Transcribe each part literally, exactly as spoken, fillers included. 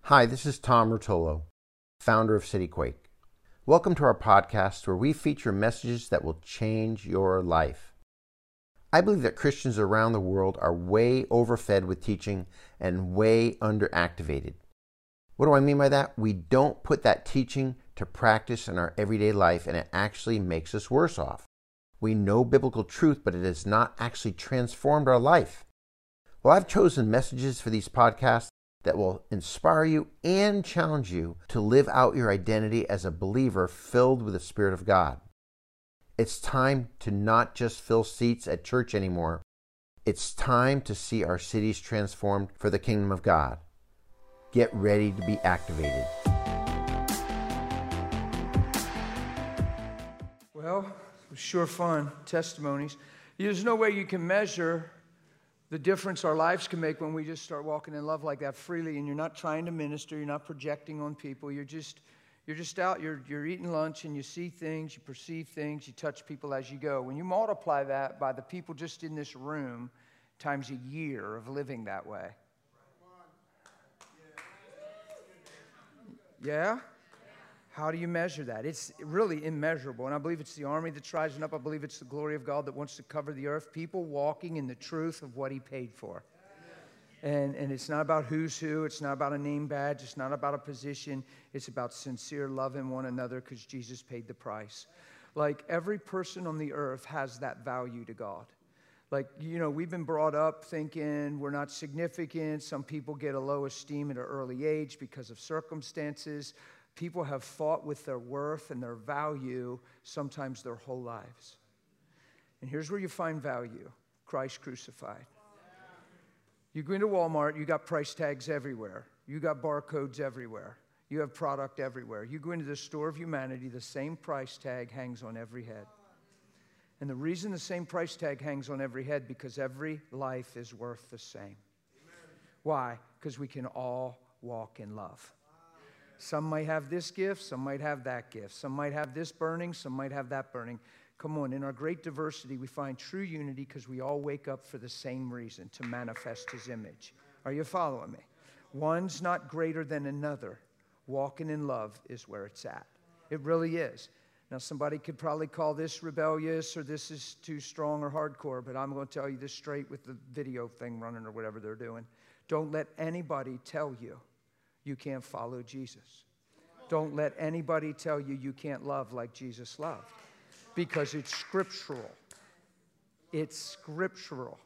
Hi, this is Tom Rotolo, founder of CityQuake. Welcome to our podcast where we feature messages that will change your life. I believe that Christians around the world are way overfed with teaching and way underactivated. What do I mean by that? We don't put that teaching to practice in our everyday life, and it actually makes us worse off. We know biblical truth, but it has not actually transformed our life. Well, I've chosen messages for these podcasts that will inspire you and challenge you to live out your identity as a believer filled with the Spirit of God. It's time to not just fill seats at church anymore. It's time to see our cities transformed for the kingdom of God. Get ready to be activated. Well, it was sure fun, testimonies. There's no way you can measure the difference our lives can make when we just start walking in love like that freely, and you're not trying to minister, you're not projecting on people, you're just you're just out, you're you're eating lunch and you see things, you perceive things, you touch people as you go. When you multiply that by the people just in this room times a year of living that way. Yeah? How do you measure that? It's really immeasurable, and I believe it's the army that's rising up. I believe it's the glory of God that wants to cover the earth. People walking in the truth of what He paid for. And, and it's not about who's who. It's not about a name badge. It's not about a position. It's about sincere love in one another because Jesus paid the price. Like, every person on the earth has that value to God. Like, you know, we've been brought up thinking we're not significant. Some people get a low esteem at an early age because of circumstances. People have fought with their worth and their value sometimes their whole lives. And here's where you find value: Christ crucified. You go into Walmart, you got price tags everywhere. You got barcodes everywhere. You have product everywhere. You go into the store of humanity, the same price tag hangs on every head. And the reason the same price tag hangs on every head, because every life is worth the same. Amen. Why? Because we can all walk in love. Some might have this gift, some might have that gift. Some might have this burning, some might have that burning. Come on, in our great diversity, we find true unity because we all wake up for the same reason, to manifest His image. Are you following me? One's not greater than another. Walking in love is where it's at. It really is. Now, somebody could probably call this rebellious, or this is too strong or hardcore, but I'm going to tell you this straight with the video thing running or whatever they're doing. Don't let anybody tell you you can't follow Jesus. Don't let anybody tell you you can't love like Jesus loved, because it's scriptural. It's scriptural.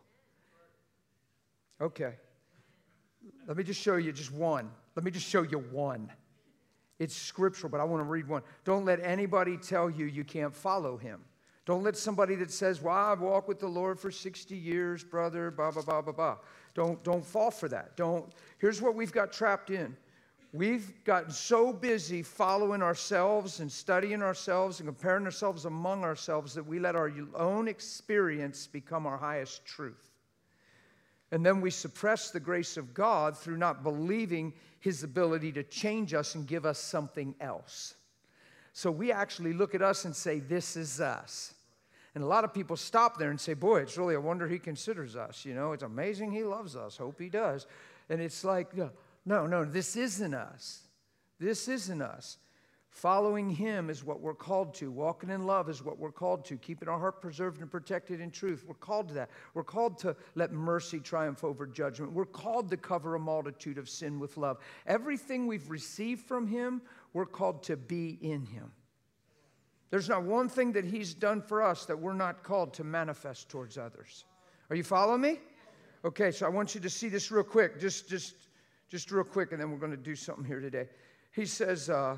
Okay. Let me just show you just one. Let me just show you one. It's scriptural, but I want to read one. Don't let anybody tell you you can't follow Him. Don't let somebody that says, well, I've walked with the Lord for sixty years, brother, blah, blah, blah, blah, blah. Don't, don't fall for that. Don't. Here's what we've got trapped in. We've gotten so busy following ourselves and studying ourselves and comparing ourselves among ourselves that we let our own experience become our highest truth. And then we suppress the grace of God through not believing His ability to change us and give us something else. So we actually look at us and say, this is us. And a lot of people stop there and say, boy, it's really a wonder He considers us. You know, it's amazing He loves us. Hope He does. And it's like, no, no, no, this isn't us. This isn't us. Following Him is what we're called to. Walking in love is what we're called to. Keeping our heart preserved and protected in truth. We're called to that. We're called to let mercy triumph over judgment. We're called to cover a multitude of sin with love. Everything we've received from Him, we're called to be in Him. There's not one thing that He's done for us that we're not called to manifest towards others. Are you following me? Okay, so I want you to see this real quick. Just, just, just real quick, and then we're going to do something here today. He says, uh,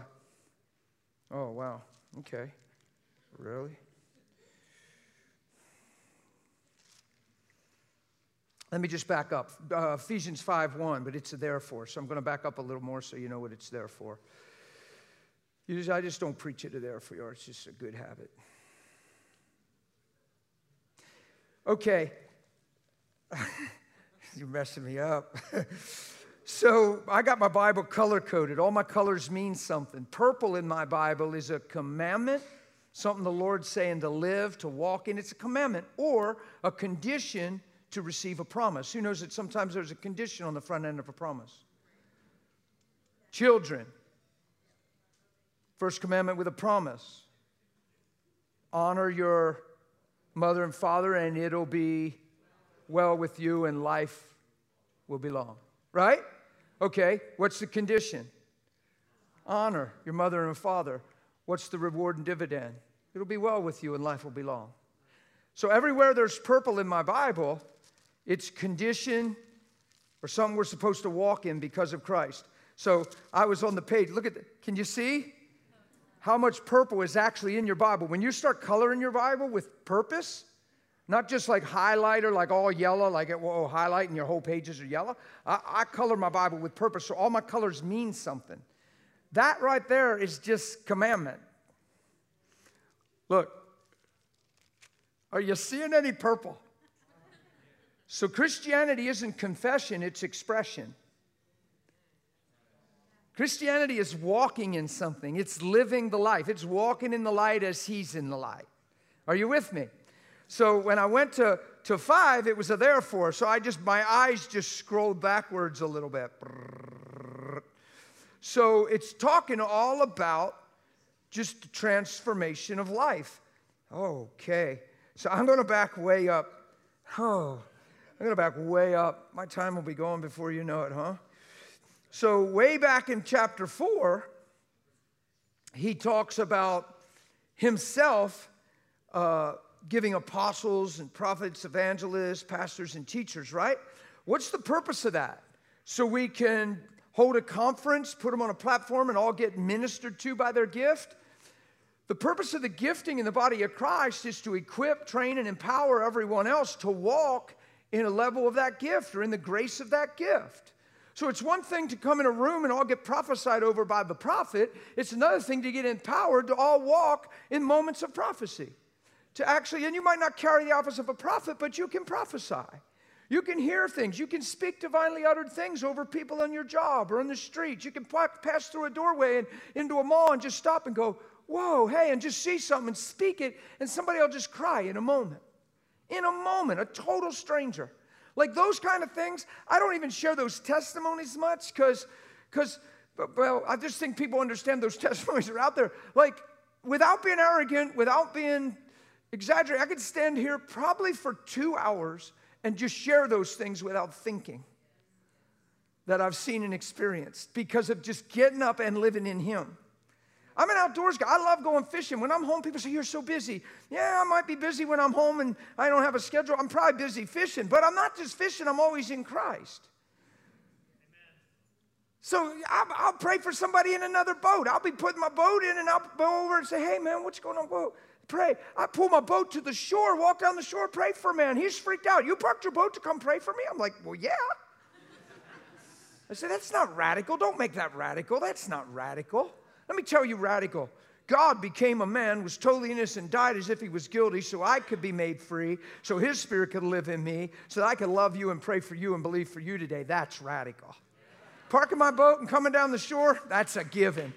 oh, wow, okay, really? Let me just back up. Uh, Ephesians five one, but it's a therefore, so I'm going to back up a little more so you know what it's there for. You just, I just don't preach it to therefore you are. It's just a good habit. Okay. You're messing me up. So I got my Bible color-coded. All my colors mean something. Purple in my Bible is a commandment, something the Lord's saying to live, to walk in. It's a commandment or a condition to receive a promise. Who knows that sometimes there's a condition on the front end of a promise? Children. First commandment with a promise. Honor your mother and father, and it'll be well with you, and life will be long. Right? Okay, what's the condition? Honor your mother and father. What's the reward and dividend? It'll be well with you, and life will be long. So everywhere there's purple in my Bible, it's condition or something we're supposed to walk in because of Christ. So I was on the page. Look at the, can you see how much purple is actually in your Bible? When you start coloring your Bible with purpose, not just like highlighter, like all yellow, like it will highlight and your whole pages are yellow. I, I color my Bible with purpose, so all my colors mean something. That right there is just commandment. Look, are you seeing any purple? So Christianity isn't confession, it's expression. Christianity is walking in something. It's living the life. It's walking in the light as he's in the light. Are you with me? So when I went to, to five, it was a therefore. So I just, my eyes just scrolled backwards a little bit. So it's talking all about just the transformation of life. Okay. So I'm going to back way up. Oh, I'm going to back way up. My time will be gone before you know it, huh? So way back in chapter four, he talks about himself uh, giving apostles and prophets, evangelists, pastors, and teachers, right? What's the purpose of that? So we can hold a conference, put them on a platform, and all get ministered to by their gift? The purpose of the gifting in the body of Christ is to equip, train, and empower everyone else to walk in a level of that gift or in the grace of that gift. So it's one thing to come in a room and all get prophesied over by the prophet. It's another thing to get empowered to all walk in moments of prophecy. To actually, and you might not carry the office of a prophet, but you can prophesy. You can hear things. You can speak divinely uttered things over people on your job or on the street. You can pass through a doorway and into a mall and just stop and go, whoa, hey, and just see something and speak it, and somebody will just cry in a moment. In a moment, a total stranger. Like those kind of things, I don't even share those testimonies much because, because, well, I just think people understand those testimonies are out there. Like, without being arrogant, without being exaggerated, I could stand here probably for two hours and just share those things without thinking that I've seen and experienced because of just getting up and living in Him. I'm an outdoors guy. I love going fishing. When I'm home, people say, you're so busy. Yeah, I might be busy when I'm home and I don't have a schedule. I'm probably busy fishing. But I'm not just fishing. I'm always in Christ. Amen. So I'll, I'll pray for somebody in another boat. I'll be putting my boat in and I'll go over and say, hey, man, what's going on? Whoa. Pray. I pull my boat to the shore, walk down the shore, pray for a man. He's freaked out. You parked your boat to come pray for me? I'm like, well, yeah. I said, that's not radical. Don't make that radical. That's not radical. Let me tell you radical. God became a man, was totally innocent, died as if he was guilty so I could be made free, so his spirit could live in me, so that I could love you and pray for you and believe for you today. That's radical. Parking my boat and coming down the shore, that's a given.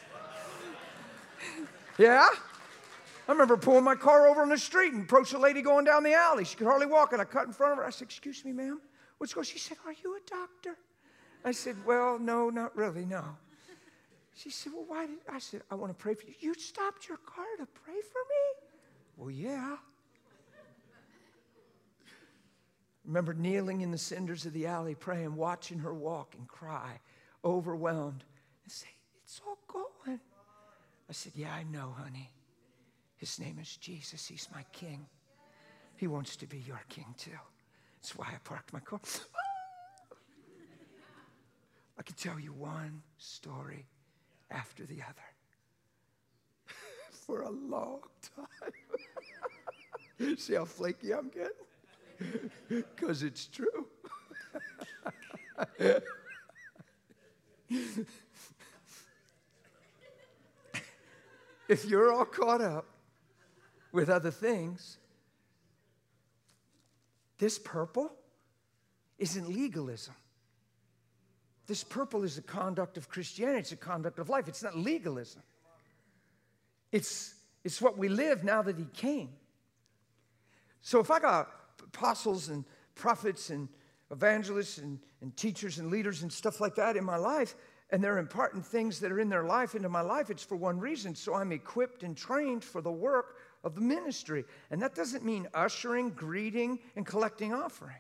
Yeah? I remember pulling my car over on the street and approached a lady going down the alley. She could hardly walk, and I cut in front of her. I said, excuse me, ma'am, what's going on? She said, are you a doctor? I said, well, no, not really, no. She said, well, why did, I said, I want to pray for you. You stopped your car to pray for me? Well, yeah. Remember kneeling in the cinders of the alley, praying, watching her walk and cry, overwhelmed, and say, it's all going. I said, yeah, I know, honey. His name is Jesus. He's my king. He wants to be your king, too. That's why I parked my car. I could tell you one story after the other for a long time. See how flaky I'm getting? Because it's true. If you're all caught up with other things, this purple isn't legalism. This purple is the conduct of Christianity. It's the conduct of life. It's not legalism. It's, it's what we live now that he came. So if I got apostles and prophets and evangelists and, and teachers and leaders and stuff like that in my life, and they're imparting things that are in their life into my life, it's for one reason, so I'm equipped and trained for the work of the ministry. And that doesn't mean ushering, greeting, and collecting offering.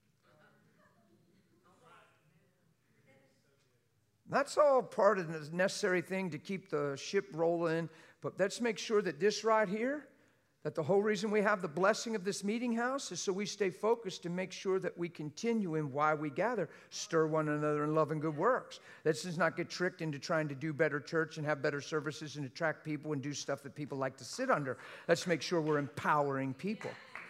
That's all part of the necessary thing to keep the ship rolling, but let's make sure that this right here, that the whole reason we have the blessing of this meeting house is so we stay focused and make sure that we continue in why we gather, stir one another in love and good works. Let's just not get tricked into trying to do better church and have better services and attract people and do stuff that people like to sit under. Let's make sure we're empowering people.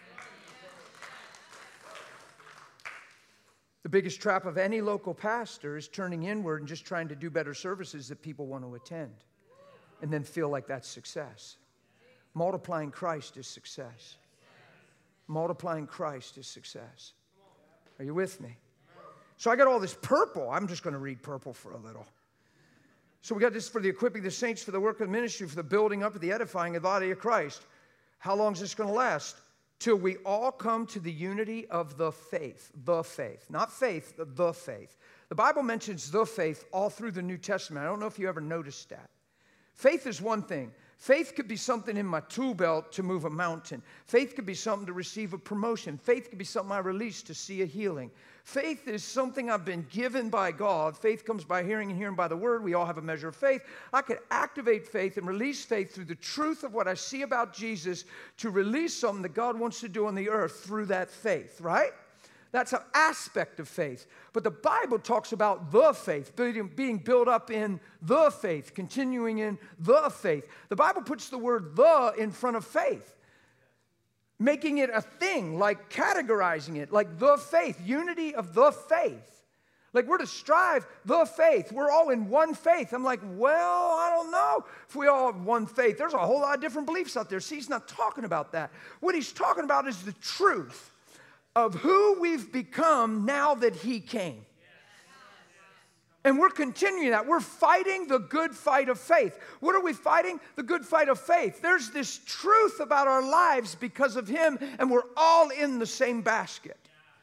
The biggest trap of any local pastor is turning inward and just trying to do better services that people want to attend and then feel like that's success. Multiplying Christ is success. Multiplying Christ is success. Are you with me? So I got all this purple. I'm just going to read purple for a little. So we got this for the equipping of the saints, for the work of the ministry, for the building up of the edifying of the body of Christ. How long is this going to last? Till we all come to the unity of the faith. The faith. Not faith, the faith. The Bible mentions the faith all through the New Testament. I don't know if you ever noticed that. Faith is one thing. Faith could be something in my tool belt to move a mountain. Faith could be something to receive a promotion. Faith could be something I release to see a healing. Faith is something I've been given by God. Faith comes by hearing and hearing by the word. We all have a measure of faith. I could activate faith and release faith through the truth of what I see about Jesus to release something that God wants to do on the earth through that faith, right? That's an aspect of faith. But the Bible talks about the faith, being built up in the faith, continuing in the faith. The Bible puts the word the in front of faith, making it a thing, like categorizing it, like the faith, unity of the faith. Like we're to strive the faith. We're all in one faith. I'm like, well, I don't know if we all have one faith. There's a whole lot of different beliefs out there. See, he's not talking about that. What he's talking about is the truth of who we've become now that he came. And we're continuing that. We're fighting the good fight of faith. What are we fighting? The good fight of faith. There's this truth about our lives because of him, and we're all in the same basket.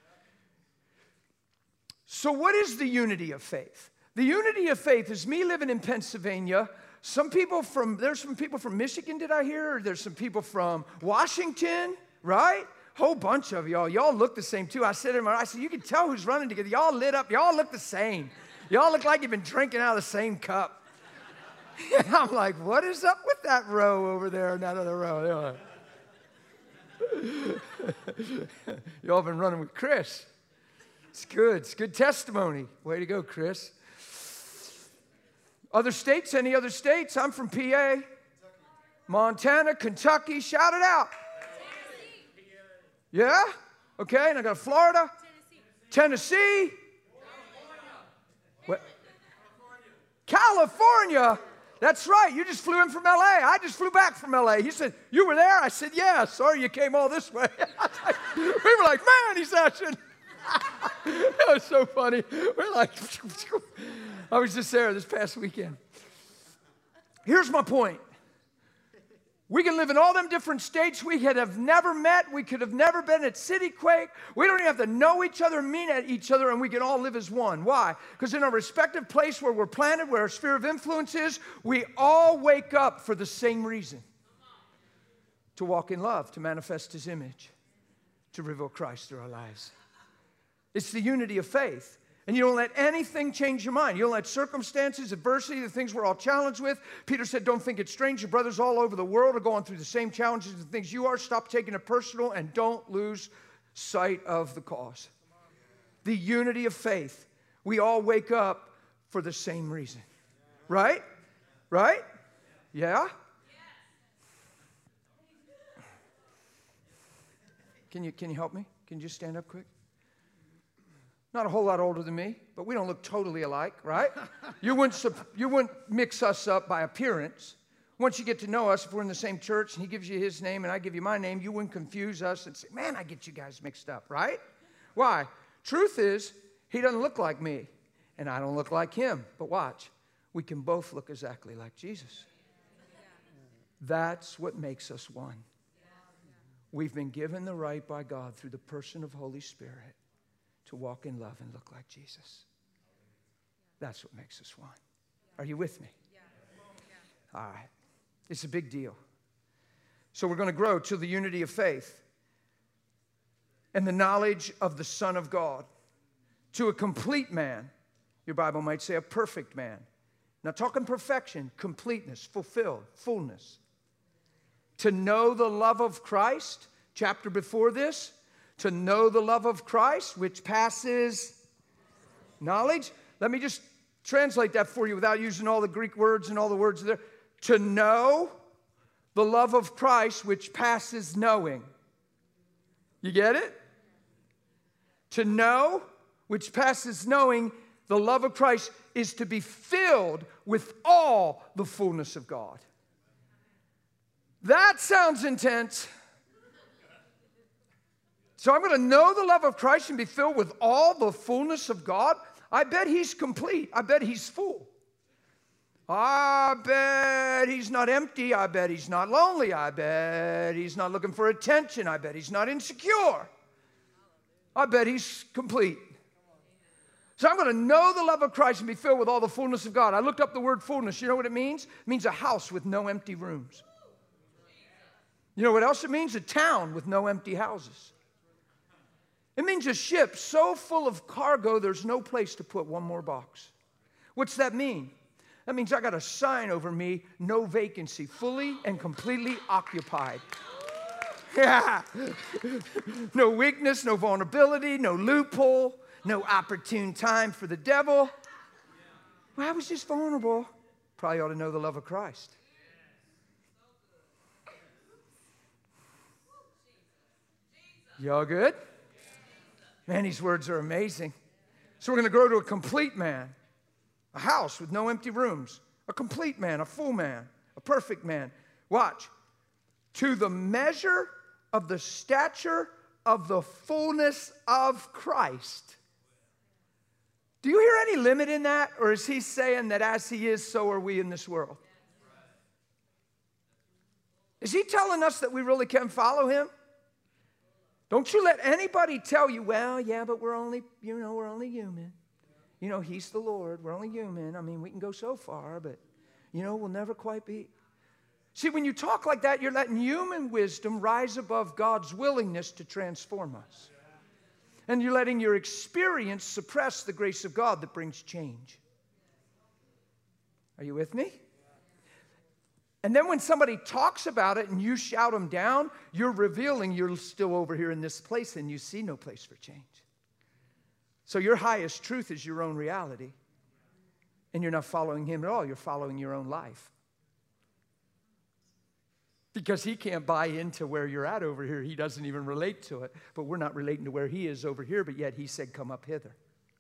So what is the unity of faith? The unity of faith is me living in Pennsylvania. Some people from, there's some people from Michigan, did I hear? Or there's some people from Washington, right? Whole bunch of y'all. Y'all look the same too. I said to him, I said, you can tell who's running together. Y'all lit up. Y'all look the same. Y'all look like you've been drinking out of the same cup. And I'm like, what is up with that row over there and that other row? Y'all been running with Chris. It's good. It's good testimony. Way to go, Chris. Other states? Any other states? I'm from P A. Montana, Kentucky. Shout it out. Yeah? Okay, and I got Florida. Tennessee. Tennessee. What? California. California. That's right. You just flew in from L A. I just flew back from L A. He said, you were there? I said, yeah. Sorry you came all this way. We were like, man, he's actually. That was so funny. We're like, I was just there this past weekend. Here's my point. We can live in all them different states. We could have never met. We could have never been at City Quake. We don't even have to know each other, mean at each other, and we can all live as one. Why? Because in our respective place where we're planted, where our sphere of influence is, we all wake up for the same reason. To walk in love, to manifest his image, to reveal Christ through our lives. It's the unity of faith. And you don't let anything change your mind. You don't let circumstances, adversity, the things we're all challenged with. Peter said, don't think it's strange. Your brothers all over the world are going through the same challenges and things you are. Stop taking it personal and don't lose sight of the cause. The unity of faith. We all wake up for the same reason. Right? Right? Yeah? Can you, can you help me? Can you just stand up quick? Not a whole lot older than me, but we don't look totally alike, right? You wouldn't, you wouldn't mix us up by appearance. Once you get to know us, if we're in the same church and he gives you his name and I give you my name, you wouldn't confuse us and say, man, I get you guys mixed up, right? Why? Truth is, he doesn't look like me and I don't look like him. But watch, we can both look exactly like Jesus. That's what makes us one. We've been given the right by God through the person of Holy Spirit to walk in love and look like Jesus. That's what makes us one. Are you with me? All right. It's a big deal. So we're going to grow to the unity of faith and the knowledge of the Son of God, to a complete man. Your Bible might say a perfect man. Not talking perfection, completeness, fulfilled, fullness. To know the love of Christ, chapter before this, to know the love of Christ, which passes knowledge. Let me just translate that for you without using all the Greek words and all the words there. To know the love of Christ, which passes knowing. You get it? To know, which passes knowing, the love of Christ is to be filled with all the fullness of God. That sounds intense. So I'm going to know the love of Christ and be filled with all the fullness of God. I bet he's complete. I bet he's full. I bet he's not empty. I bet he's not lonely. I bet he's not looking for attention. I bet he's not insecure. I bet he's complete. So I'm going to know the love of Christ and be filled with all the fullness of God. I looked up the word fullness. You know what it means? It means a house with no empty rooms. You know what else it means? A town with no empty houses. It means a ship so full of cargo there's no place to put one more box. What's that mean? That means I got a sign over me, no vacancy, fully and completely occupied. Yeah. No weakness, no vulnerability, no loophole, no opportune time for the devil. Well, I was just vulnerable. Probably ought to know the love of Christ. Y'all good? Man, these words are amazing. So we're going to grow to a complete man. A house with no empty rooms. A complete man, a full man, a perfect man. Watch. To the measure of the stature of the fullness of Christ. Do you hear any limit in that? Or is he saying that as he is, so are we in this world? Is he telling us that we really can follow him? Don't you let anybody tell you, well, yeah, but we're only, you know, we're only human. You know, he's the Lord. We're only human. I mean, we can go so far, but, you know, we'll never quite be. See, when you talk like that, you're letting human wisdom rise above God's willingness to transform us. And you're letting your experience suppress the grace of God that brings change. Are you with me? And then when somebody talks about it and you shout them down, you're revealing you're still over here in this place and you see no place for change. So your highest truth is your own reality. And you're not following him at all. You're following your own life. Because he can't buy into where you're at over here. He doesn't even relate to it. But we're not relating to where he is over here, but yet he said, come up hither.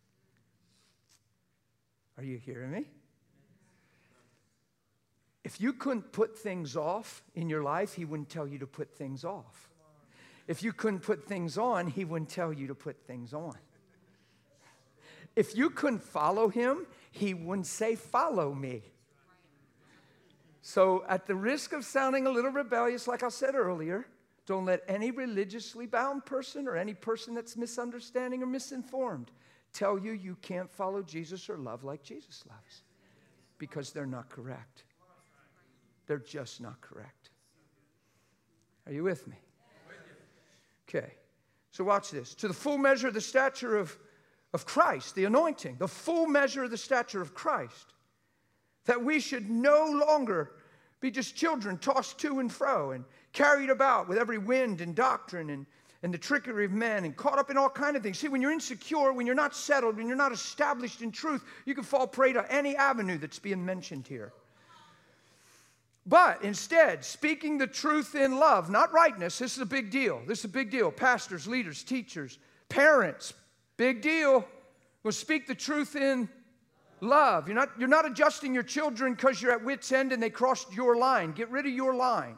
Are you hearing me? If you couldn't put things off in your life, he wouldn't tell you to put things off. If you couldn't put things on, he wouldn't tell you to put things on. If you couldn't follow him, he wouldn't say, follow me. So at the risk of sounding a little rebellious, like I said earlier, don't let any religiously bound person or any person that's misunderstanding or misinformed tell you you can't follow Jesus or love like Jesus loves. Because they're not correct. They're just not correct. Are you with me? Okay. So watch this. To the full measure of the stature of, of Christ, the anointing, the full measure of the stature of Christ, that we should no longer be just children tossed to and fro and carried about with every wind and doctrine and, and the trickery of men and caught up in all kinds of things. See, when you're insecure, when you're not settled, when you're not established in truth, you can fall prey to any avenue that's being mentioned here. But instead, speaking the truth in love, not rightness. This is a big deal. This is a big deal. Pastors, leaders, teachers, parents, big deal. We'll speak the truth in love. You're not, you're not adjusting your children because you're at wit's end and they crossed your line. Get rid of your line.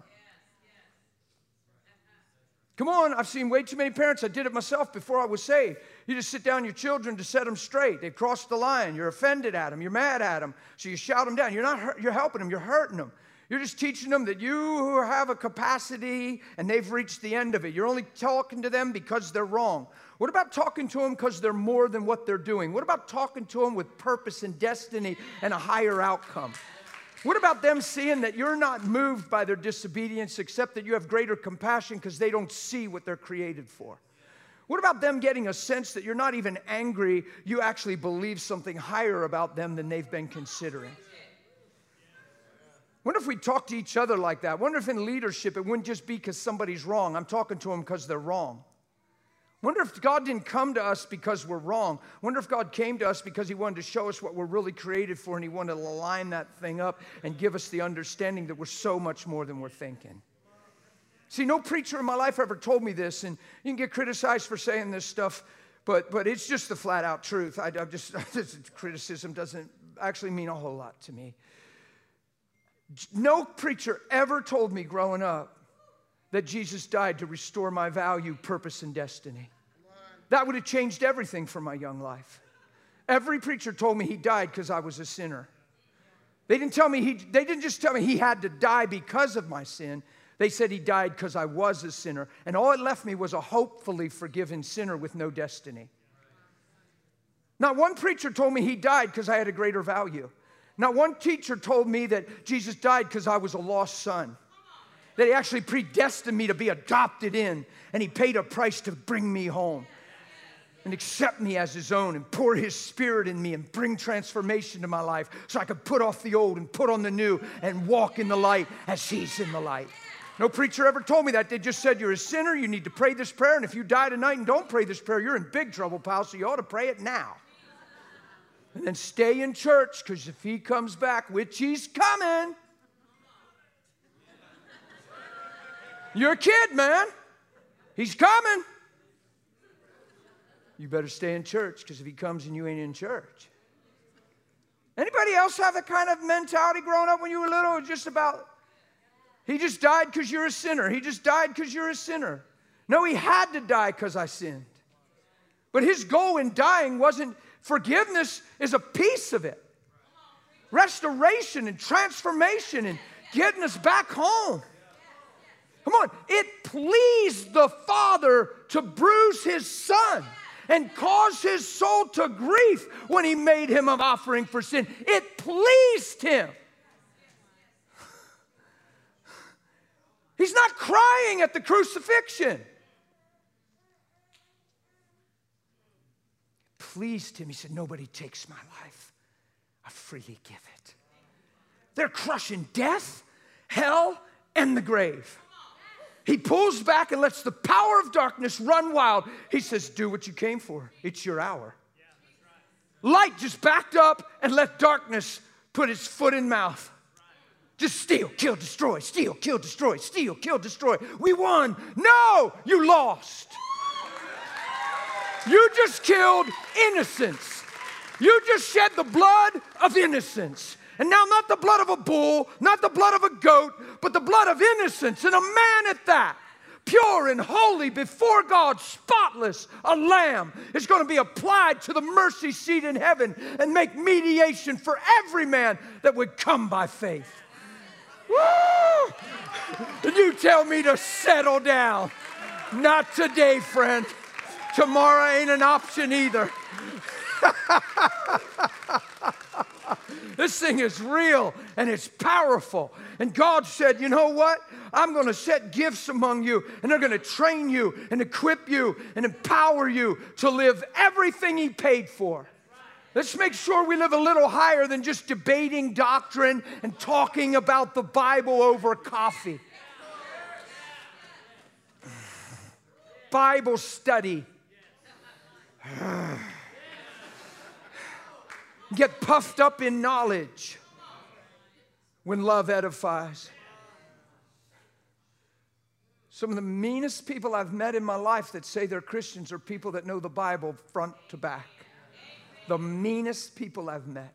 Come on, I've seen way too many parents. I did it myself before I was saved. You just sit down your children to set them straight. They've crossed the line. You're offended at them. You're mad at them. So you shout them down. You're not, you're helping them. You're hurting them. You're just teaching them that you have a capacity and they've reached the end of it. You're only talking to them because they're wrong. What about talking to them because they're more than what they're doing? What about talking to them with purpose and destiny and a higher outcome? What about them seeing that you're not moved by their disobedience, except that you have greater compassion because they don't see what they're created for? What about them getting a sense that you're not even angry, you actually believe something higher about them than they've been considering? Wonder if we talk to each other like that. Wonder if in leadership it wouldn't just be because somebody's wrong. I'm talking to them because they're wrong. Wonder if God didn't come to us because we're wrong. Wonder if God came to us because he wanted to show us what we're really created for, and he wanted to line that thing up and give us the understanding that we're so much more than we're thinking. See, no preacher in my life ever told me this, and you can get criticized for saying this stuff, but, but it's just the flat-out truth. I, I just this criticism doesn't actually mean a whole lot to me. No preacher ever told me growing up that Jesus died to restore my value, purpose, and destiny. That would have changed everything for my young life. Every preacher told me he died because I was a sinner. They didn't tell me he, they didn't just tell me he had to die because of my sin. They said he died because I was a sinner. And all it left me was a hopefully forgiven sinner with no destiny. Not one preacher told me he died because I had a greater value. Not one teacher told me that Jesus died because I was a lost son. That he actually predestined me to be adopted in, and he paid a price to bring me home and accept me as his own and pour his spirit in me and bring transformation to my life so I could put off the old and put on the new and walk in the light as he's in the light. No preacher ever told me that. They just said, you're a sinner, you need to pray this prayer, and if you die tonight and don't pray this prayer, you're in big trouble, pal, so you ought to pray it now. And then stay in church, because if he comes back, which he's coming, you're a kid, man. He's coming. You better stay in church, because if he comes and you ain't in church. Anybody else have that kind of mentality growing up when you were little? Just about, he just died because you're a sinner. He just died because you're a sinner. No, he had to die because I sinned. But his goal in dying wasn't, forgiveness is a piece of it. Restoration and transformation and getting us back home. Come on. It pleased the Father to bruise his Son and cause his soul to grief when he made him an offering for sin. It pleased him. He's not crying at the crucifixion. Pleased him. He said, nobody takes my life. I freely give it. They're crushing death, hell, and the grave. He pulls back and lets the power of darkness run wild. He says, do what you came for. It's your hour. Light just backed up and let darkness put its foot in mouth. Just steal, kill, destroy, steal, kill, destroy, steal, kill, destroy. We won. No, you lost. You just killed innocence. You just shed the blood of innocence. And now not the blood of a bull, not the blood of a goat, but the blood of innocence, and a man at that. Pure and holy before God, spotless, a lamb is going to be applied to the mercy seat in heaven and make mediation for every man that would come by faith. Woo! And you tell me to settle down. Not today, friend. Tomorrow ain't an option either. This thing is real and it's powerful. And God said, you know what? I'm going to set gifts among you, and they're going to train you and equip you and empower you to live everything he paid for. Let's make sure we live a little higher than just debating doctrine and talking about the Bible over coffee. Bible study. Get puffed up in knowledge when love edifies. Some of the meanest people I've met in my life that say they're Christians are people that know the Bible front to back. The meanest people I've met.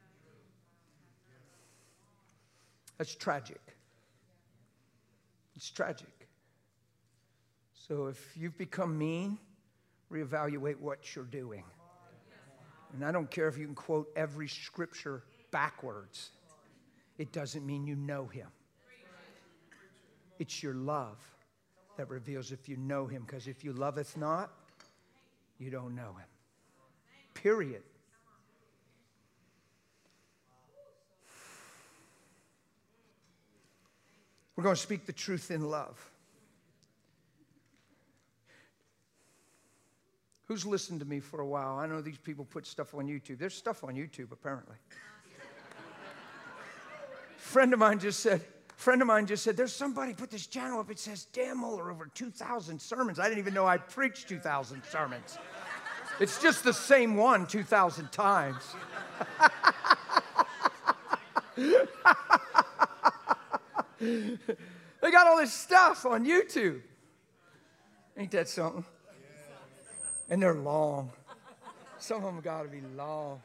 That's tragic. It's tragic. So if you've become mean, reevaluate what you're doing. And I don't care if you can quote every scripture backwards. It doesn't mean you know him. It's your love that reveals if you know him. Because if you loveth not, you don't know him. Period. We're going to speak the truth in love. Who's listened to me for a while? I know these people put stuff on YouTube. There's stuff on YouTube, apparently. friend of mine just said, friend of mine just said, there's somebody put this channel up. It says, Dan Mohler, over two thousand sermons. I didn't even know I preached two thousand sermons. It's just the same one two thousand times. They got all this stuff on YouTube. Ain't that something? And they're long. Some of them got to be long.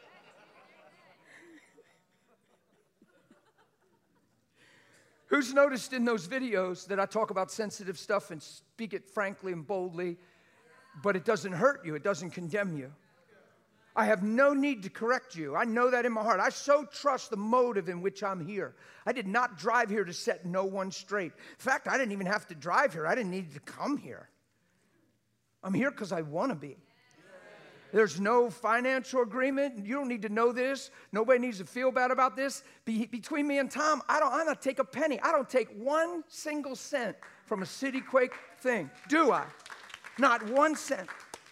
Who's noticed in those videos that I talk about sensitive stuff and speak it frankly and boldly, but it doesn't hurt you, it doesn't condemn you? I have no need to correct you. I know that in my heart. I so trust the motive in which I'm here. I did not drive here to set no one straight. In fact, I didn't even have to drive here. I didn't need to come here. I'm here because I want to be. There's no financial agreement. You don't need to know this. Nobody needs to feel bad about this. Be, between me and Tom, I don't, I don't take a penny. I don't take one single cent from a City Quake thing. Do I? Not one cent.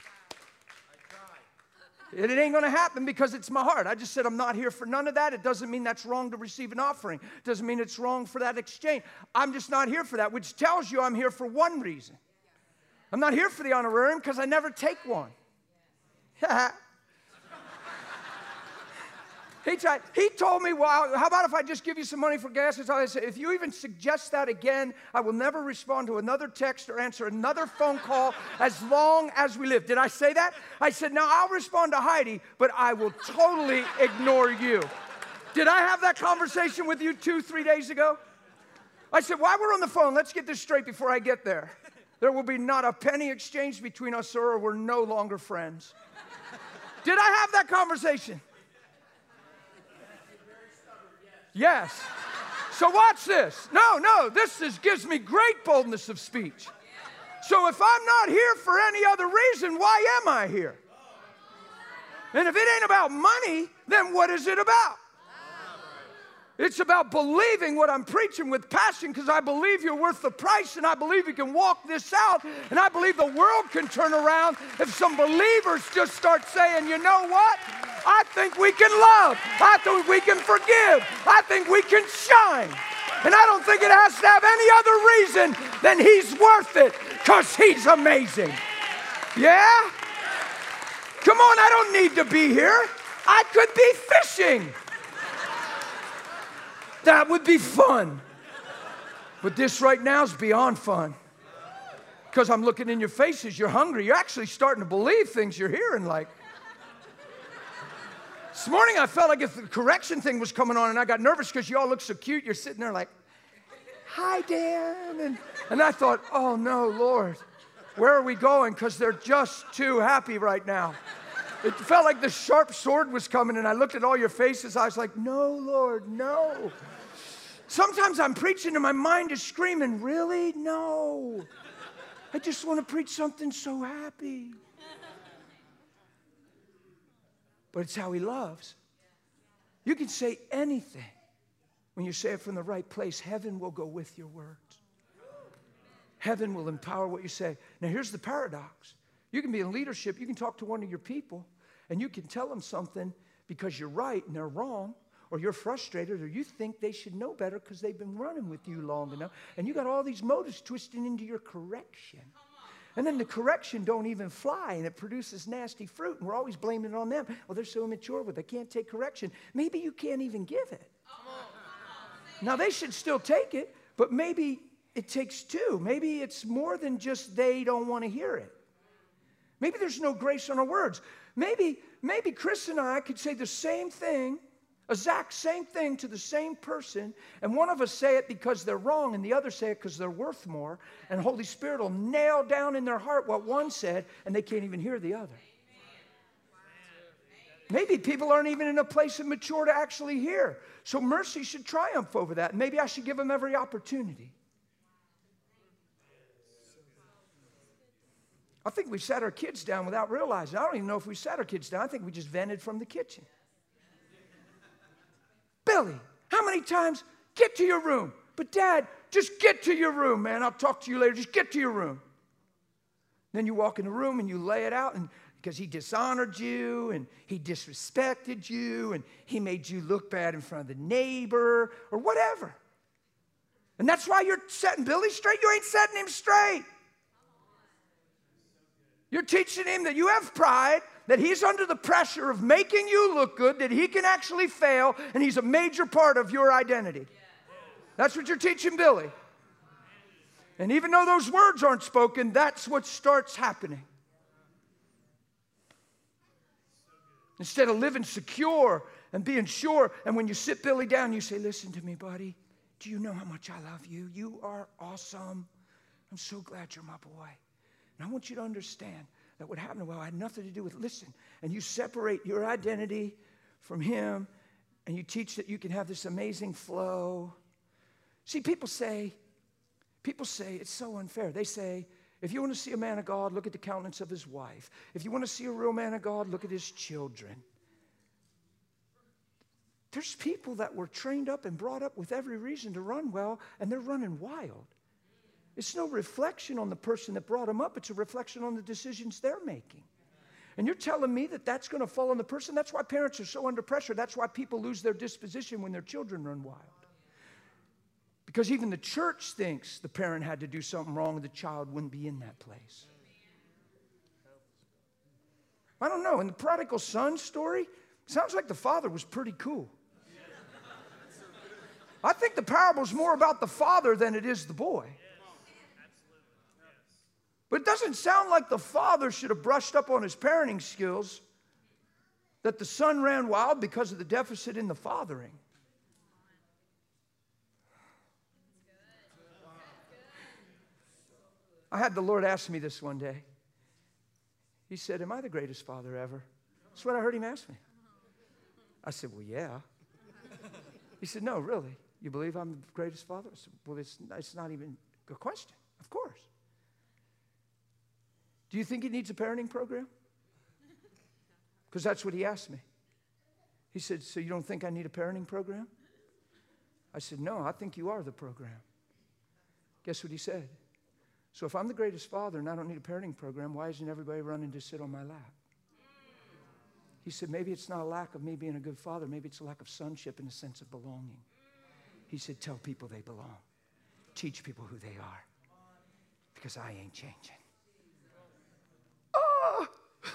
It ain't going to happen because it's my heart. I just said I'm not here for none of that. It doesn't mean that's wrong to receive an offering. It doesn't mean it's wrong for that exchange. I'm just not here for that, which tells you I'm here for one reason. I'm not here for the honorarium because I never take one. He tried. He told me, well, how about if I just give you some money for gas? I said, if you even suggest that again, I will never respond to another text or answer another phone call as long as we live. Did I say that? I said, now I'll respond to Heidi, but I will totally ignore you. Did I have that conversation with you two, three days ago? I said, while we're on the phone, let's get this straight before I get there. There will be not a penny exchanged between us, sir, or we're no longer friends. Did I have that conversation? Yes. So watch this. No, no, this is, gives me great boldness of speech. So if I'm not here for any other reason, why am I here? And if it ain't about money, then what is it about? It's about believing what I'm preaching with passion because I believe you're worth the price and I believe you can walk this out and I believe the world can turn around if some believers just start saying, you know what? I think we can love. I think we can forgive. I think we can shine. And I don't think it has to have any other reason than he's worth it because he's amazing. Yeah? Come on, I don't need to be here. I could be fishing. That would be fun. But this right now is beyond fun. Because I'm looking in your faces. You're hungry. You're actually starting to believe things you're hearing. Like, this morning I felt like if the correction thing was coming on and I got nervous because you all look so cute. You're sitting there like, hi, Dan. And, and I thought, oh, no, Lord. Where are we going? Because they're just too happy right now. It felt like the sharp sword was coming, and I looked at all your faces. I was like, no, Lord, no. Sometimes I'm preaching and my mind is screaming, really? No. I just want to preach something so happy. But it's how he loves. You can say anything. When you say it from the right place, heaven will go with your words. Heaven will empower what you say. Now, here's the paradox. You can be in leadership. You can talk to one of your people, and you can tell them something because you're right and they're wrong, or you're frustrated, or you think they should know better because they've been running with you long enough, and you got all these motives twisting into your correction. And then the correction don't even fly, and it produces nasty fruit, and we're always blaming it on them. Well, they're so immature, but they can't take correction. Maybe you can't even give it. Now, they should still take it, but maybe it takes two. Maybe it's more than just they don't want to hear it. Maybe there's no grace on our words. Maybe, maybe Chris and I could say the same thing, exact same thing to the same person, and one of us say it because they're wrong, and the other say it because they're worth more, and Holy Spirit will nail down in their heart what one said, and they can't even hear the other. Maybe people aren't even in a place of mature to actually hear. So mercy should triumph over that. And maybe I should give them every opportunity. I think we sat our kids down without realizing. I don't even know if we sat our kids down. I think we just vented from the kitchen. Billy, how many times? Get to your room. But Dad, just get to your room, man. I'll talk to you later. Just get to your room. Then you walk in the room and you lay it out, and because he dishonored you and he disrespected you and he made you look bad in front of the neighbor or whatever. And that's why you're setting Billy straight. You ain't setting him straight. You're teaching him that you have pride, that he's under the pressure of making you look good, that he can actually fail, and he's a major part of your identity. That's what you're teaching Billy. And even though those words aren't spoken, that's what starts happening. Instead of living secure and being sure, and when you sit Billy down, you say, listen to me, buddy. Do you know how much I love you? You are awesome. I'm so glad you're my boy. And I want you to understand that what happened, well, had nothing to do with, listen, and you separate your identity from him, and you teach that you can have this amazing flow. See, people say, people say, it's so unfair. They say, if you want to see a man of God, look at the countenance of his wife. If you want to see a real man of God, look at his children. There's people that were trained up and brought up with every reason to run well, and they're running wild. It's no reflection on the person that brought them up. It's a reflection on the decisions they're making. And you're telling me that that's going to fall on the person? That's why parents are so under pressure. That's why people lose their disposition when their children run wild. Because even the church thinks the parent had to do something wrong and the child wouldn't be in that place. I don't know. In the prodigal son story, sounds like the father was pretty cool. I think the parable's more about the father than it is the boy. But it doesn't sound like the father should have brushed up on his parenting skills, that the son ran wild because of the deficit in the fathering. I had the Lord ask me this one day. He said, am I the greatest father ever? That's what I heard him ask me. I said, well, yeah. He said, no, really? You believe I'm the greatest father? I said, well, it's, it's not even a question. Of course. Do you think he needs a parenting program? Because that's what he asked me. He said, so you don't think I need a parenting program? I said, no, I think you are the program. Guess what he said? So if I'm the greatest father and I don't need a parenting program, why isn't everybody running to sit on my lap? He said, maybe it's not a lack of me being a good father. Maybe it's a lack of sonship and a sense of belonging. He said, tell people they belong. Teach people who they are. Because I ain't changing. Oh!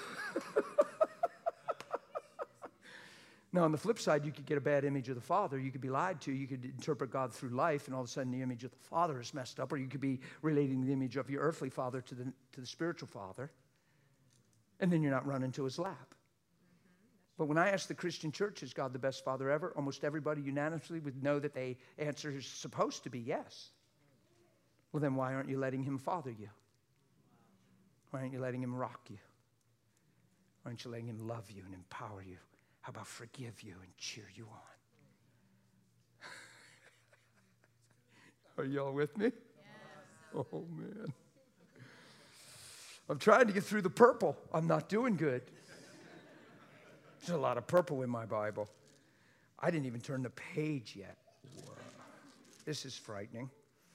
Now, on the flip side, you could get a bad image of the father. You could be lied to. You could interpret God through life, and all of a sudden the image of the father is messed up. Or you could be relating the image of your earthly father to the, to the spiritual father, and then you're not running to his lap. But when I ask the Christian church, is God the best father ever? Almost everybody unanimously would know that the answer is supposed to be yes. Well, then why aren't you letting him father you? Why aren't you letting him rock you? Why aren't you letting him love you and empower you? How about forgive you and cheer you on? Are y'all with me? Yes. Oh, man. I'm trying to get through the purple. I'm not doing good. There's a lot of purple in my Bible. I didn't even turn the page yet. Whoa. This is frightening.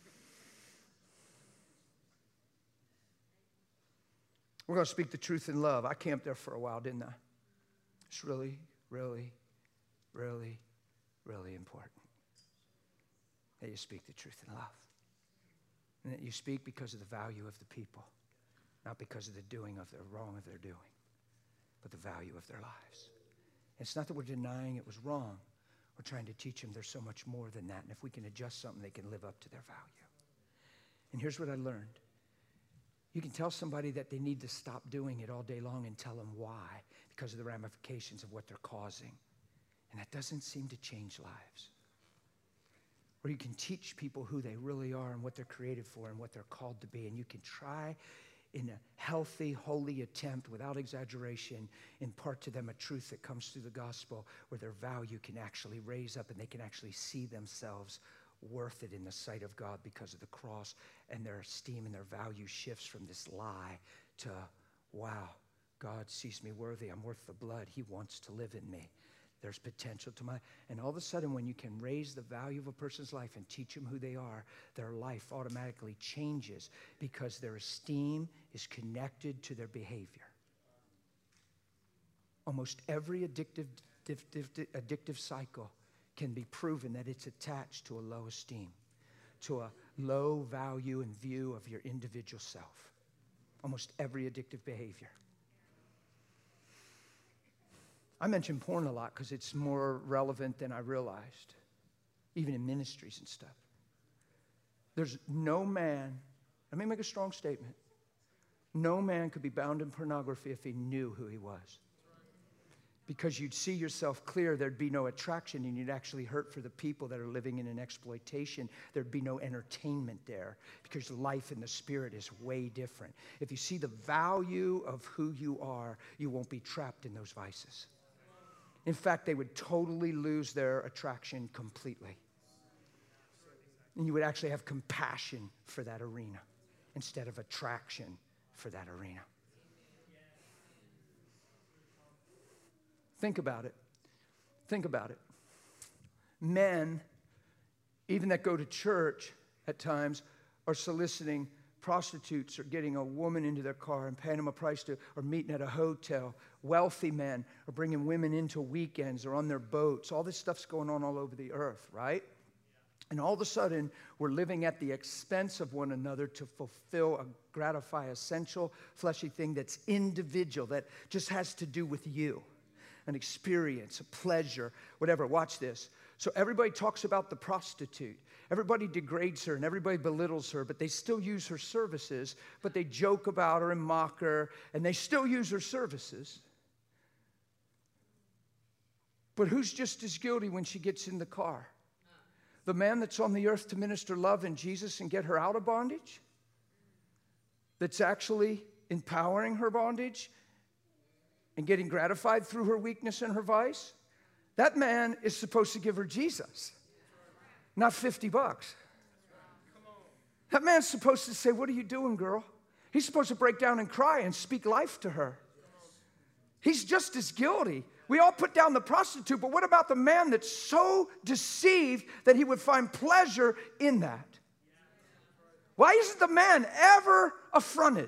We're going to speak the truth in love. I camped there for a while, didn't I? It's really, really, really, really important that you speak the truth in love. And that you speak because of the value of the people, not because of the doing of their wrong of their doing, but the value of their lives. It's not that we're denying it was wrong. We're trying to teach them there's so much more than that. And if we can adjust something, they can live up to their value. And here's what I learned. You can tell somebody that they need to stop doing it all day long and tell them why, because of the ramifications of what they're causing. And that doesn't seem to change lives. Or you can teach people who they really are and what they're created for and what they're called to be. And you can try in a healthy, holy attempt, without exaggeration, impart to them a truth that comes through the gospel where their value can actually raise up and they can actually see themselves worth it in the sight of God because of the cross, and their esteem and their value shifts from this lie to, wow, God sees me worthy. I'm worth the blood. He wants to live in me. There's potential to my, and all of a sudden when you can raise the value of a person's life and teach them who they are, their life automatically changes because their esteem is connected to their behavior. Almost every addictive, addictive, addictive cycle can be proven that it's attached to a low esteem, to a low value and view of your individual self. Almost every addictive behavior. I mention porn a lot because it's more relevant than I realized, even in ministries and stuff. There's no man, let me make a strong statement. No man could be bound in pornography if he knew who he was. Because you'd see yourself clear, there'd be no attraction, and you'd actually hurt for the people that are living in an exploitation. There'd be no entertainment there because life in the spirit is way different. If you see the value of who you are, you won't be trapped in those vices. In fact, they would totally lose their attraction completely. And you would actually have compassion for that arena instead of attraction for that arena. Think about it. Think about it. Men, even that go to church at times, are soliciting prostitutes or getting a woman into their car and paying them a price to, or meeting at a hotel. Wealthy men are bringing women into weekends or on their boats. All this stuff's going on all over the earth, right? And all of a sudden, we're living at the expense of one another to fulfill, a gratify, essential, fleshy thing that's individual, that just has to do with you. An experience, a pleasure, whatever. Watch this. So everybody talks about the prostitute. Everybody degrades her and everybody belittles her, but they still use her services, but they joke about her and mock her, and they still use her services. But who's just as guilty when she gets in the car? The man that's on the earth to minister love in Jesus and get her out of bondage? That's actually empowering her bondage and getting gratified through her weakness and her vice? That man is supposed to give her Jesus, not fifty bucks. That man's supposed to say, what are you doing, girl? He's supposed to break down and cry and speak life to her. He's just as guilty. We all put down the prostitute, but what about the man that's so deceived that he would find pleasure in that? Why isn't the man ever affronted?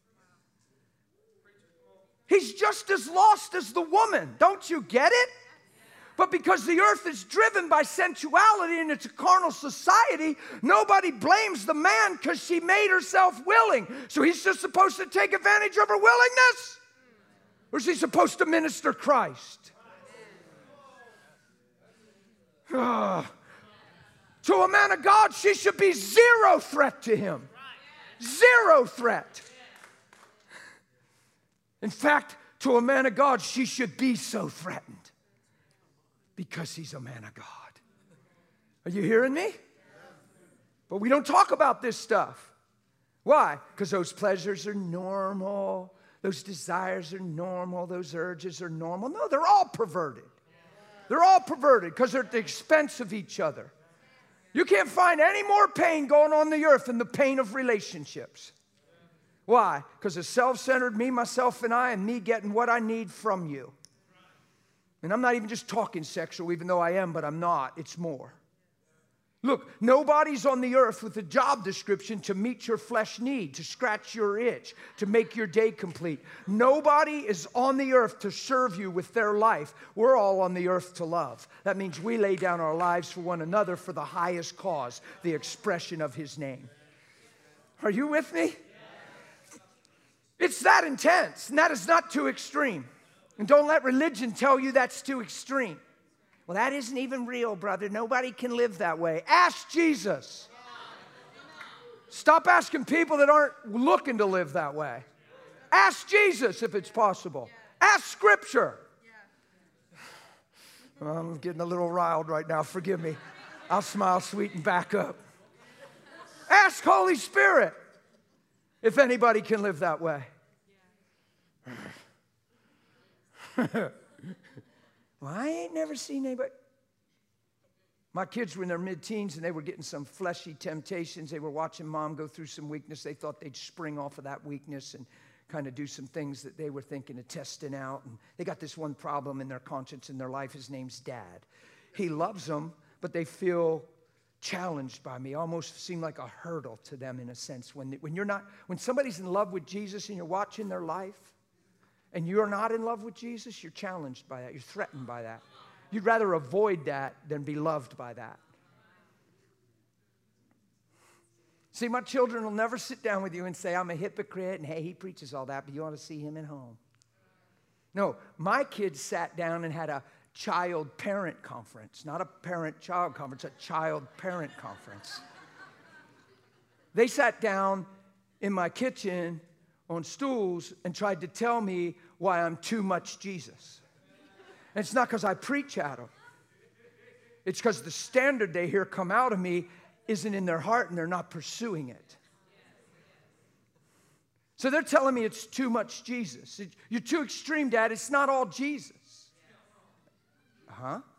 He's just as lost as the woman. Don't you get it? But because the earth is driven by sensuality and it's a carnal society, nobody blames the man because she made herself willing. So he's just supposed to take advantage of her willingness? Or is he supposed to minister Christ? Uh, to a man of God, she should be zero threat to him. Zero threat. In fact, to a man of God, she should be so threatened because he's a man of God. Are you hearing me? But we don't talk about this stuff. Why? Because those pleasures are normal. Those desires are normal. Those urges are normal. No, they're all perverted. They're all perverted because they're at the expense of each other. You can't find any more pain going on the earth than the pain of relationships. Why? Because it's self-centered, me, myself, and I, and me getting what I need from you. And I'm not even just talking sexual, even though I am, but I'm not. It's more. Look, nobody's on the earth with a job description to meet your flesh need, to scratch your itch, to make your day complete. Nobody is on the earth to serve you with their life. We're all on the earth to love. That means we lay down our lives for one another for the highest cause, the expression of His name. Are you with me? It's that intense, and that is not too extreme. And don't let religion tell you that's too extreme. Well, that isn't even real, brother. Nobody can live that way. Ask Jesus. Stop asking people that aren't looking to live that way. Ask Jesus if it's possible. Ask Scripture. Well, I'm getting a little riled right now. Forgive me. I'll smile sweet and back up. Ask Holy Spirit if anybody can live that way. Well, I ain't never seen anybody. My kids were in their mid-teens and they were getting some fleshy temptations. They were watching mom go through some weakness. They thought they'd spring off of that weakness and kind of do some things that they were thinking of testing out. And they got this one problem in their conscience in their life. His name's Dad. He loves them, but they feel challenged by me, almost seem like a hurdle to them in a sense. When, when you're not, when somebody's in love with Jesus and you're watching their life and you're not in love with Jesus, you're challenged by that. You're threatened by that. You'd rather avoid that than be loved by that. See, my children will never sit down with you and say, I'm a hypocrite, and hey, he preaches all that, but you ought to see him at home. No, my kids sat down and had a child-parent conference, not a parent-child conference, a child-parent conference. They sat down in my kitchen on stools and tried to tell me why I'm too much Jesus. And it's not because I preach at them. It's because the standard they hear come out of me isn't in their heart and they're not pursuing it. So they're telling me it's too much Jesus. It, you're too extreme, Dad. It's not all Jesus. Uh-huh.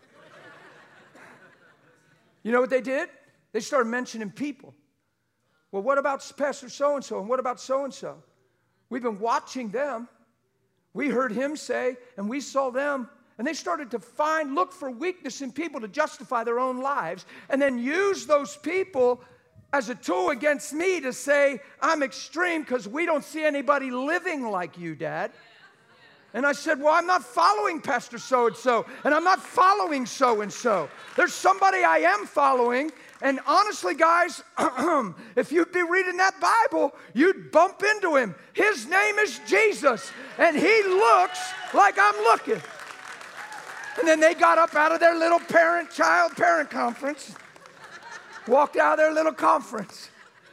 You know what they did? They started mentioning people. Well, what about Pastor so-and-so? And what about so-and-so? We've been watching them. We heard him say, and we saw them. And they started to find, look for weakness in people to justify their own lives, and then use those people as a tool against me to say, I'm extreme because we don't see anybody living like you, Dad. And I said, well, I'm not following Pastor so-and-so, and I'm not following so-and-so. There's somebody I am following, and honestly, guys, if you'd be reading that Bible, you'd bump into him. His name is Jesus, and he looks like I'm looking. And then they got up out of their little parent-child parent conference, walked out of their little conference.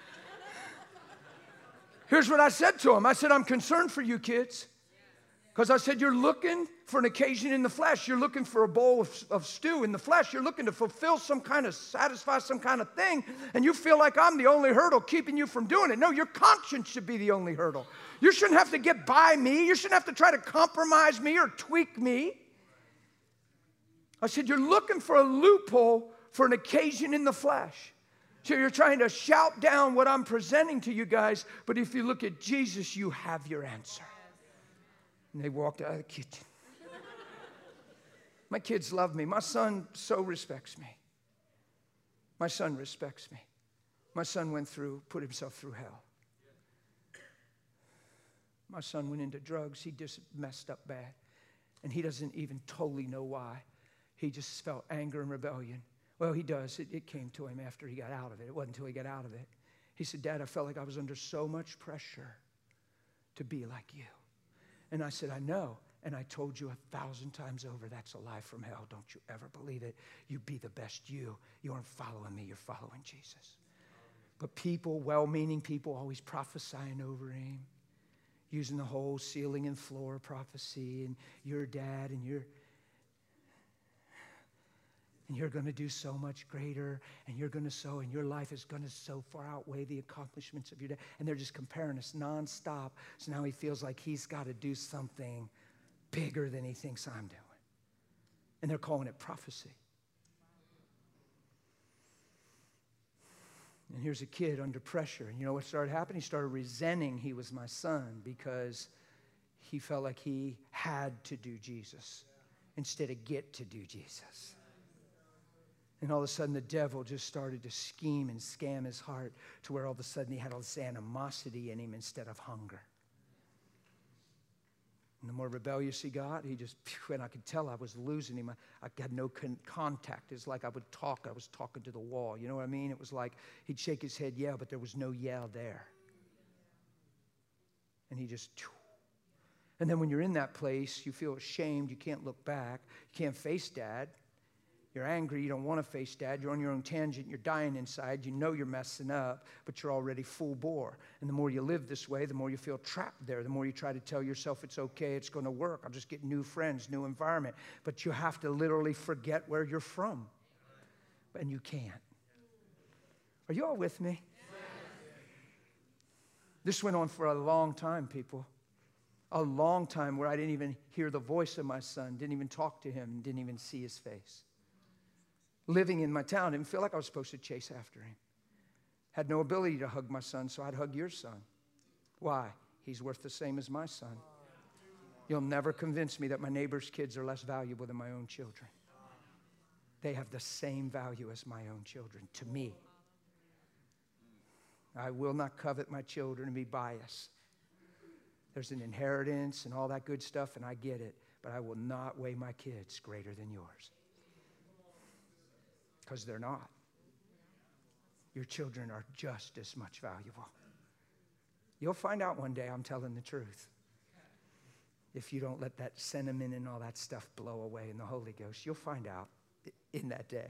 Here's what I said to them. I said, I'm concerned for you kids. Because I said, you're looking for an occasion in the flesh. You're looking for a bowl of, of stew in the flesh. You're looking to fulfill some kind of, satisfy some kind of thing. And you feel like I'm the only hurdle keeping you from doing it. No, your conscience should be the only hurdle. You shouldn't have to get by me. You shouldn't have to try to compromise me or tweak me. I said, you're looking for a loophole for an occasion in the flesh. So you're trying to shout down what I'm presenting to you guys, but if you look at Jesus, you have your answer. And they walked out of the kitchen. My kids love me. My son so respects me. My son respects me. My son went through, put himself through hell. My son went into drugs. He just messed up bad. And he doesn't even totally know why. He just felt anger and rebellion. Well, he does. It, it came to him after he got out of it. It wasn't until he got out of it. He said, Dad, I felt like I was under so much pressure to be like you. And I said, I know. And I told you a thousand times over, that's a lie from hell. Don't you ever believe it. You be the best you. You aren't following me. You're following Jesus. But people, well-meaning people, always prophesying over him, using the whole ceiling and floor prophecy, and your dad, and your... And you're going to do so much greater, and you're going to sow, and your life is going to so far outweigh the accomplishments of your dad. And they're just comparing us nonstop. So now he feels like he's got to do something bigger than he thinks I'm doing. And they're calling it prophecy. And here's a kid under pressure. And you know what started happening? He started resenting he was my son because he felt like he had to do Jesus instead of get to do Jesus. And all of a sudden, the devil just started to scheme and scam his heart to where all of a sudden he had all this animosity in him instead of hunger. And the more rebellious he got, he just, and I could tell I was losing him. I, I had no con- contact. It's like I would talk, I was talking to the wall. You know what I mean? It was like he'd shake his head, yeah, but there was no yeah there. And he just, and then when you're in that place, you feel ashamed. You can't look back. You can't face Dad. You're angry, you don't want to face Dad, you're on your own tangent, you're dying inside, you know you're messing up, but you're already full bore. And the more you live this way, the more you feel trapped there. The more you try to tell yourself it's okay, it's going to work, I'll just get new friends, new environment. But you have to literally forget where you're from. And you can't. Are you all with me? This went on for a long time, people. A long time where I didn't even hear the voice of my son, didn't even talk to him, didn't even see his face. Living in my town, didn't feel like I was supposed to chase after him. Had no ability to hug my son, so I'd hug your son. Why? he's worth the same as my son. You'll never convince me that my neighbor's kids are less valuable than my own children. They have the same value as my own children to me. I will not covet my children and be biased. There's an inheritance and all that good stuff, and I get it. But I will not weigh my kids greater than yours. Because they're not. Your children are just as much valuable. You'll find out one day I'm telling the truth. If you don't let that sentiment and all that stuff blow away in the Holy Ghost, you'll find out in that day.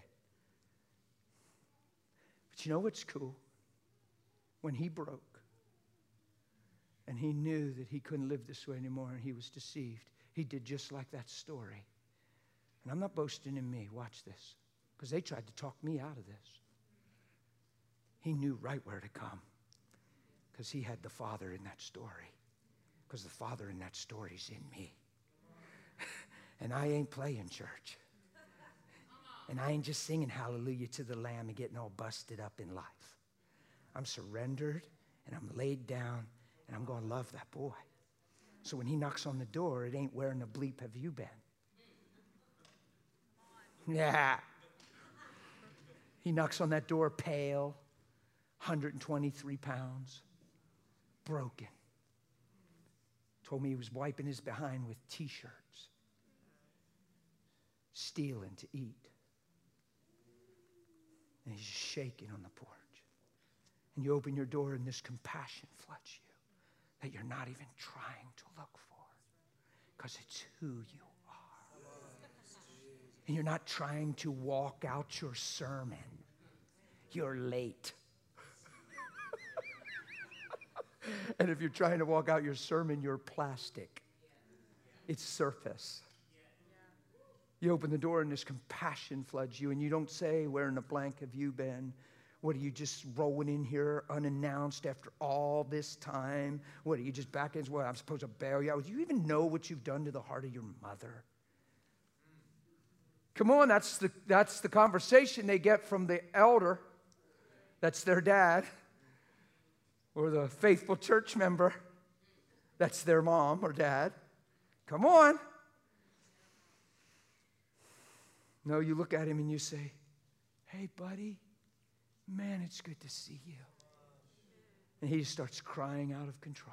But you know what's cool? When he broke and he knew that he couldn't live this way anymore and he was deceived, he did just like that story. And I'm not boasting in me. Watch this. Because they tried to talk me out of this. He knew right where to come. Because he had the Father in that story. Because the Father in that story is in me. And I ain't playing church. And I ain't just singing hallelujah to the Lamb and getting all busted up in life. I'm surrendered and I'm laid down and I'm going to love that boy. So when he knocks on the door, it ain't where in the bleep have you been? Yeah. He knocks on that door pale, one hundred twenty-three pounds, broken. Told me he was wiping his behind with T-shirts, stealing to eat. And he's shaking on the porch. And you open your door and this compassion floods you that you're not even trying to look for because it's who you are. And you're not trying to walk out your sermon. You're late. And if you're trying to walk out your sermon, you're plastic. It's surface. You open the door and this compassion floods you and you don't say, where in the blank have you been? What, are you just rolling in here unannounced after all this time? What, are you just back in? What, I'm supposed to bail you out? Do you even know what you've done to the heart of your mother? Come on, that's the, that's the conversation they get from the elder. That's their dad. Or the faithful church member. That's their mom or dad. Come on. No, you look at him and you say, hey, buddy. Man, it's good to see you. And he starts crying out of control.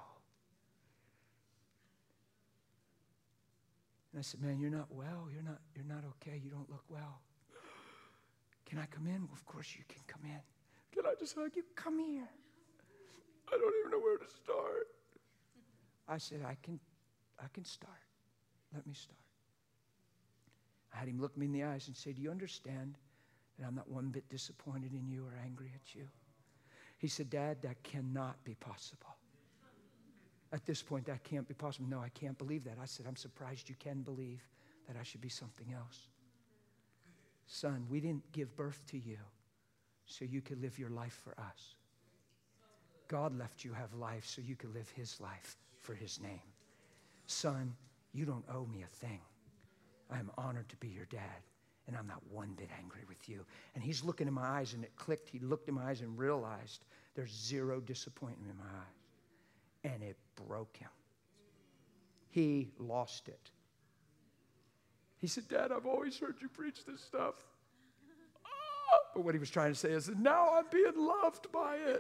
And I said, man, you're not well. You're not, you're not okay. You don't look well. Can I come in? Well, of course you can come in. Can I just hug you? Come here. I don't even know where to start. I said, I can, I can start. Let me start. I had him look me in the eyes and say, do you understand that I'm not one bit disappointed in you or angry at you? He said, Dad, that cannot be possible. At this point, that can't be possible. No, I can't believe that. I said, I'm surprised you can believe that I should be something else. Son, we didn't give birth to you so you could live your life for us. God left you have life so you could live his life for his name. Son, you don't owe me a thing. I am honored to be your dad. And I'm not one bit angry with you. And he's looking in my eyes, and it clicked. He looked in my eyes and realized there's zero disappointment in my eyes. And it broke him. He lost it. He said, Dad, I've always heard you preach this stuff. Ah! But what he was trying to say is, now I'm being loved by it.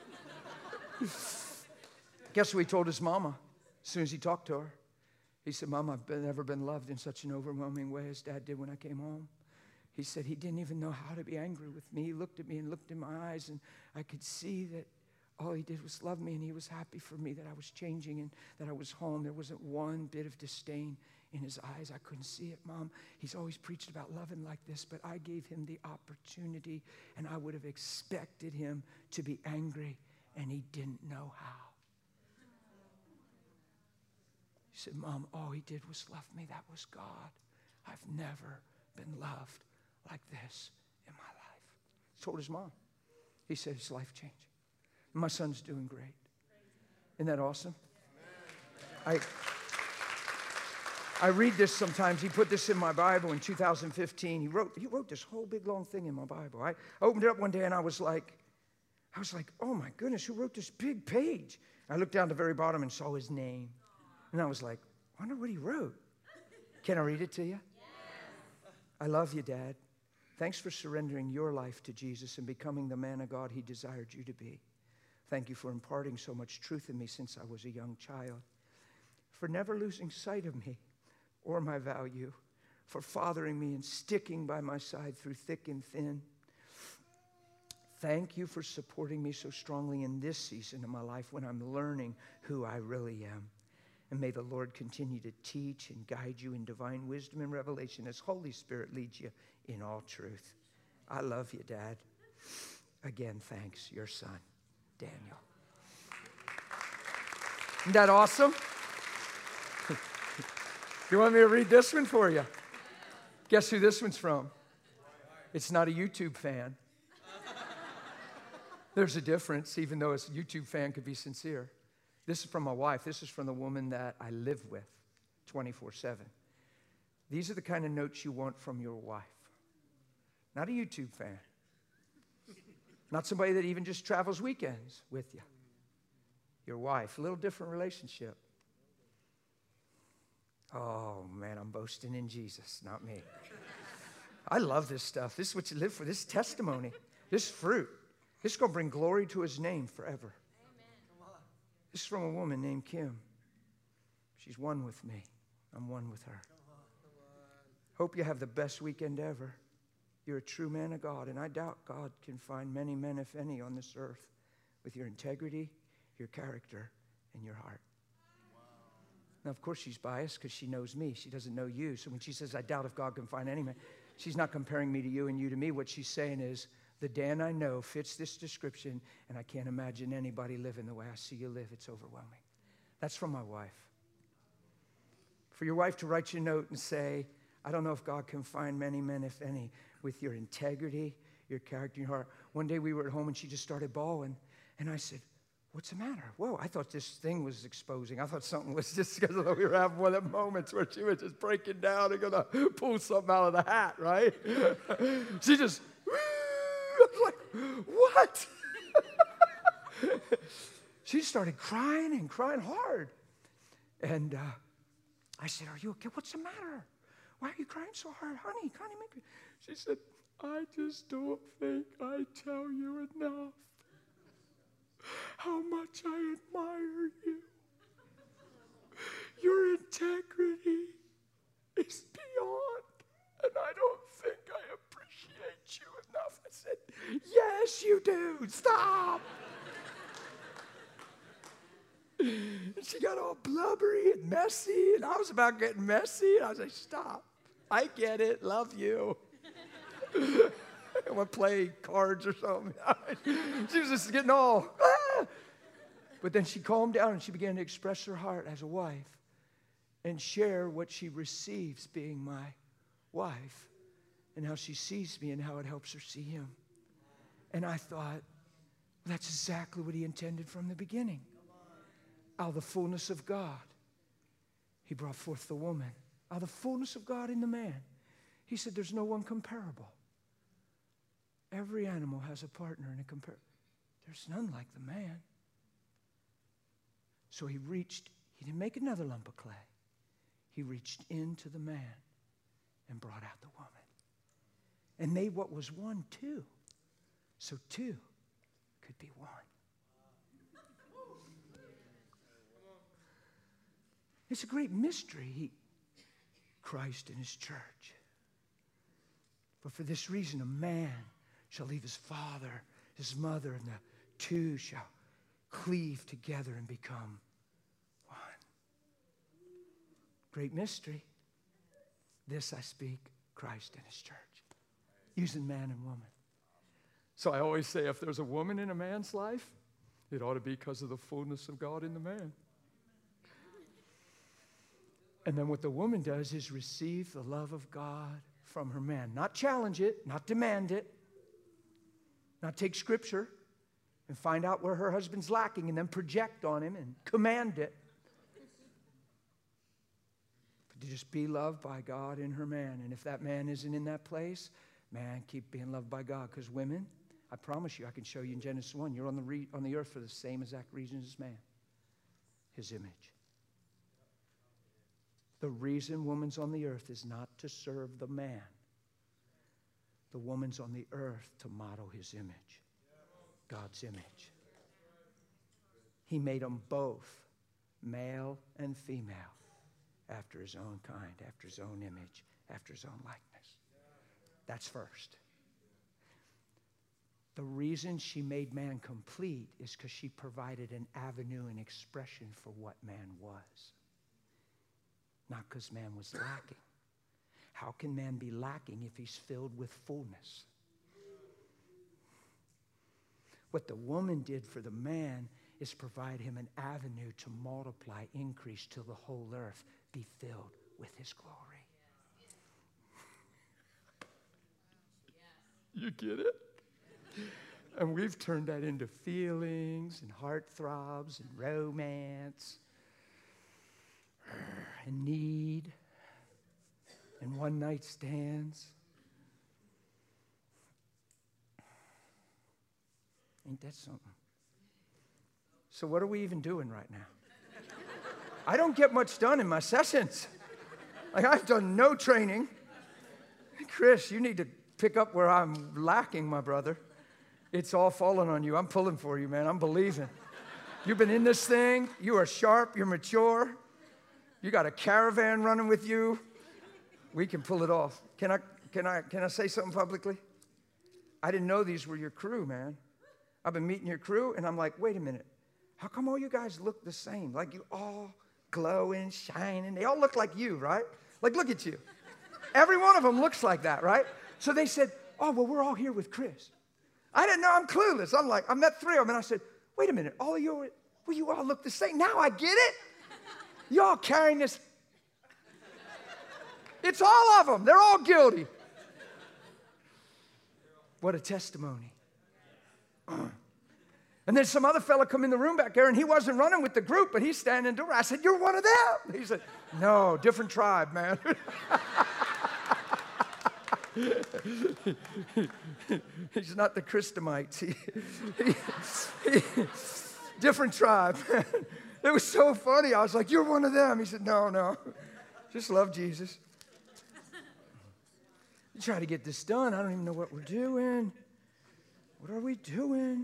Guess what he told his mama as soon as he talked to her? He said, Mom, I've been, never been loved in such an overwhelming way as Dad did when I came home. He said he didn't even know how to be angry with me. He looked at me and looked in my eyes, and I could see that all he did was love me, and he was happy for me, that I was changing and that I was home. There wasn't one bit of disdain in his eyes. I couldn't see it, Mom. He's always preached about loving like this, but I gave him the opportunity, and I would have expected him to be angry, and he didn't know how. He said, Mom, all he did was love me. That was God. I've never been loved like this in my life. He told his mom. He said it's life-changing. My son's doing great. Isn't that awesome? I, I read this sometimes. He put this in my Bible in two thousand fifteen. He wrote, he wrote this whole big long thing in my Bible. I opened it up one day and I was like, I was like, oh my goodness, who wrote this big page? I looked down at the very bottom and saw his name. And I was like, I wonder what he wrote. Can I read it to you? Yes. I love you, Dad. Thanks for surrendering your life to Jesus and becoming the man of God he desired you to be. Thank you for imparting so much truth in me since I was a young child. For never losing sight of me or my value. For fathering me and sticking by my side through thick and thin. Thank you for supporting me so strongly in this season of my life when I'm learning who I really am. And may the Lord continue to teach and guide you in divine wisdom and revelation as Holy Spirit leads you in all truth. I love you, Dad. Again, thanks, your son, Daniel. Isn't that awesome? You want me to read this one for you? Guess who this one's from? It's not a YouTube fan. There's a difference, even though a YouTube fan could be sincere. This is from my wife. This is from the woman that I live with twenty-four seven. These are the kind of notes you want from your wife. Not a YouTube fan. Not somebody that even just travels weekends with you. Your wife. A little different relationship. Oh, man, I'm boasting in Jesus, not me. I love this stuff. This is what you live for. This testimony. This fruit. This is going to bring glory to his name forever. This is from a woman named Kim. She's one with me. I'm one with her. Hope you have the best weekend ever. You're a true man of God, and I doubt God can find many men, if any, on this earth with your integrity, your character, and your heart. Now, of course, she's biased because she knows me. She doesn't know you. So when she says, I doubt if God can find any man, she's not comparing me to you and you to me. What she's saying is, the Dan I know fits this description, and I can't imagine anybody living the way I see you live. It's overwhelming. That's from my wife. For your wife to write you a note and say, I don't know if God can find many men, if any, with your integrity, your character, your heart. One day we were at home, and she just started bawling, and I said, what's the matter? Whoa, I thought this thing was exposing. I thought something was just because we were having one of the moments where she was just breaking down and going to pull something out of the hat, right? She just... I was like, what? She started crying and crying hard. And uh, I said, are you okay? What's the matter? Why are you crying so hard? Honey, honey, make me. She said, I just don't think I tell you enough how much I admire you. Your integrity is beyond, and I don't think I appreciate you enough. I said, yes, you do. Stop. And she got all blubbery and messy, and I was about getting messy, and I was like, stop. I get it. Love you. I want to play cards or something. She was just getting all, ah. But then she calmed down, and she began to express her heart as a wife and share what she receives being my wife and how she sees me and how it helps her see him. And I thought, that's exactly what he intended from the beginning. Out of the fullness of God, he brought forth the woman. Out of the fullness of God in the man, he said, there's no one comparable. Every animal has a partner and a compare. There's none like the man. So he reached, he didn't make another lump of clay. He reached into the man and brought out the woman. And made what was one two. So two could be one. It's a great mystery, he, Christ and his church. But for this reason, a man shall leave his father, his mother, and the two shall cleave together and become one. Great mystery. This I speak, Christ and his church. Using man and woman. So I always say, if there's a woman in a man's life, it ought to be because of the fullness of God in the man. And then what the woman does is receive the love of God from her man. Not challenge it, not demand it, not take scripture and find out where her husband's lacking and then project on him and command it. But to just be loved by God in her man. And if that man isn't in that place, man, keep being loved by God. Because women, I promise you, I can show you in Genesis one, you're on the, re- on the earth for the same exact reason as man. his image. The reason woman's on the earth is not to serve the man. The woman's on the earth to model his image, God's image. He made them both, male and female, after his own kind, after his own image, after his own likeness. That's first. The reason she made man complete is because she provided an avenue and expression for what man was. Not because man was lacking. How can man be lacking if he's filled with fullness? What the woman did for the man is provide him an avenue to multiply, increase, till the whole earth be filled with his glory. You get it? And we've turned that into feelings and heartthrobs and romance and need and one-night stands. Ain't that something? So what are we even doing right now? I don't get much done in my sessions. Like, I've done no training. Chris, you need to pick up where I'm lacking, my brother. It's all falling on you. I'm pulling for you, man. I'm believing. You've been in this thing. You are sharp. You're mature. You got a caravan running with you. We can pull it off. Can I, can I, can I say something publicly? I didn't know these were your crew, man. I've been meeting your crew, and I'm like, wait a minute. How come all you guys look the same? Like, you all glowing, shining. They all look like you, right? Like, look at you. Every one of them looks like that, right? So they said, oh, well, we're all here with Chris. I didn't know. I'm clueless. I'm like, I met three of them, and I said, wait a minute. All of you, well, you all look the same. Now I get it. Y'all carrying this. It's all of them. They're all guilty. What a testimony. And then some other fella come in the room back there, and he wasn't running with the group, but he's standing in the door. I said, you're one of them. He said, no, different tribe, man. He's not the Christomites. He, he, he, different tribe. It was so funny. I was like, you're one of them. He said, no, no. Just love Jesus. You try to get this done. I don't even know what we're doing. What are we doing?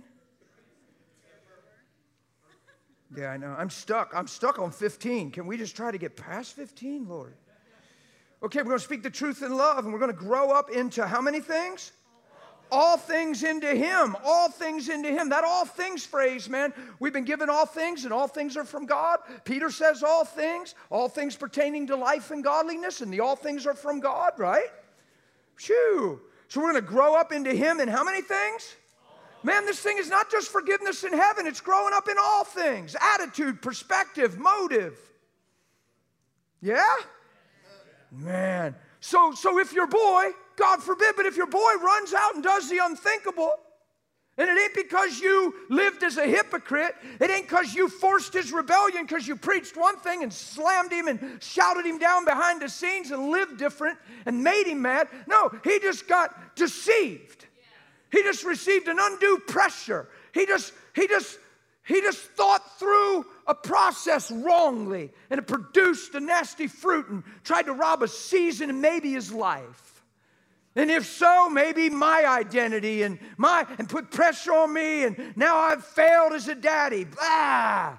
Yeah, I know. I'm stuck. I'm stuck on fifteen. Can we just try to get past fifteen, Lord? Okay, we're going to speak the truth in love, and we're going to grow up into how many things? All things into Him. All things into Him. That all things phrase, man. We've been given all things, and all things are from God. Peter says all things. All things pertaining to life and godliness, and the all things are from God, right? Phew. So we're going to grow up into Him in how many things? Man, this thing is not just forgiveness in heaven. It's growing up in all things. Attitude, perspective, motive. Yeah? Man. So, so if your boy, God forbid, but if your boy runs out and does the unthinkable, and it ain't because you lived as a hypocrite, it ain't because you forced his rebellion because you preached one thing and slammed him and shouted him down behind the scenes and lived different and made him mad. No, he just got deceived. He just received an undue pressure. He just, he just, he just thought through a process wrongly, and it produced a nasty fruit and tried to rob a season and maybe his life. And if so, maybe my identity and my and put pressure on me, and now I've failed as a daddy. Blah.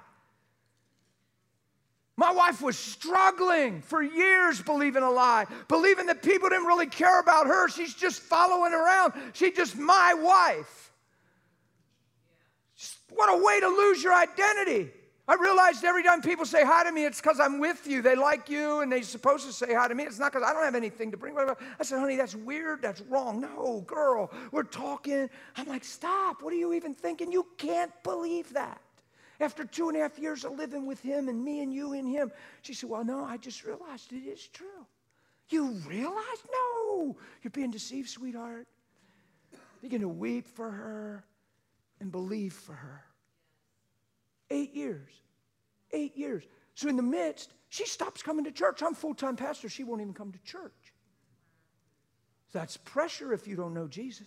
My wife was struggling for years believing a lie, believing that people didn't really care about her. She's just following around. She's just my wife. Just, what a way to lose your identity. I realized every time people say hi to me, it's because I'm with you. They like you, and they're supposed to say hi to me. It's not because I don't have anything to bring. I said, honey, that's weird. That's wrong. No, girl, we're talking. I'm like, stop. What are you even thinking? You can't believe that. After two and a half years of living with him and me and you and him. She said, well, no, I just realized it is true. You realize? No. You're being deceived, sweetheart. You're going to weep for her and believe for her. Eight years. Eight years. So in the midst, she stops coming to church. I'm full-time pastor. She won't even come to church. That's pressure if you don't know Jesus.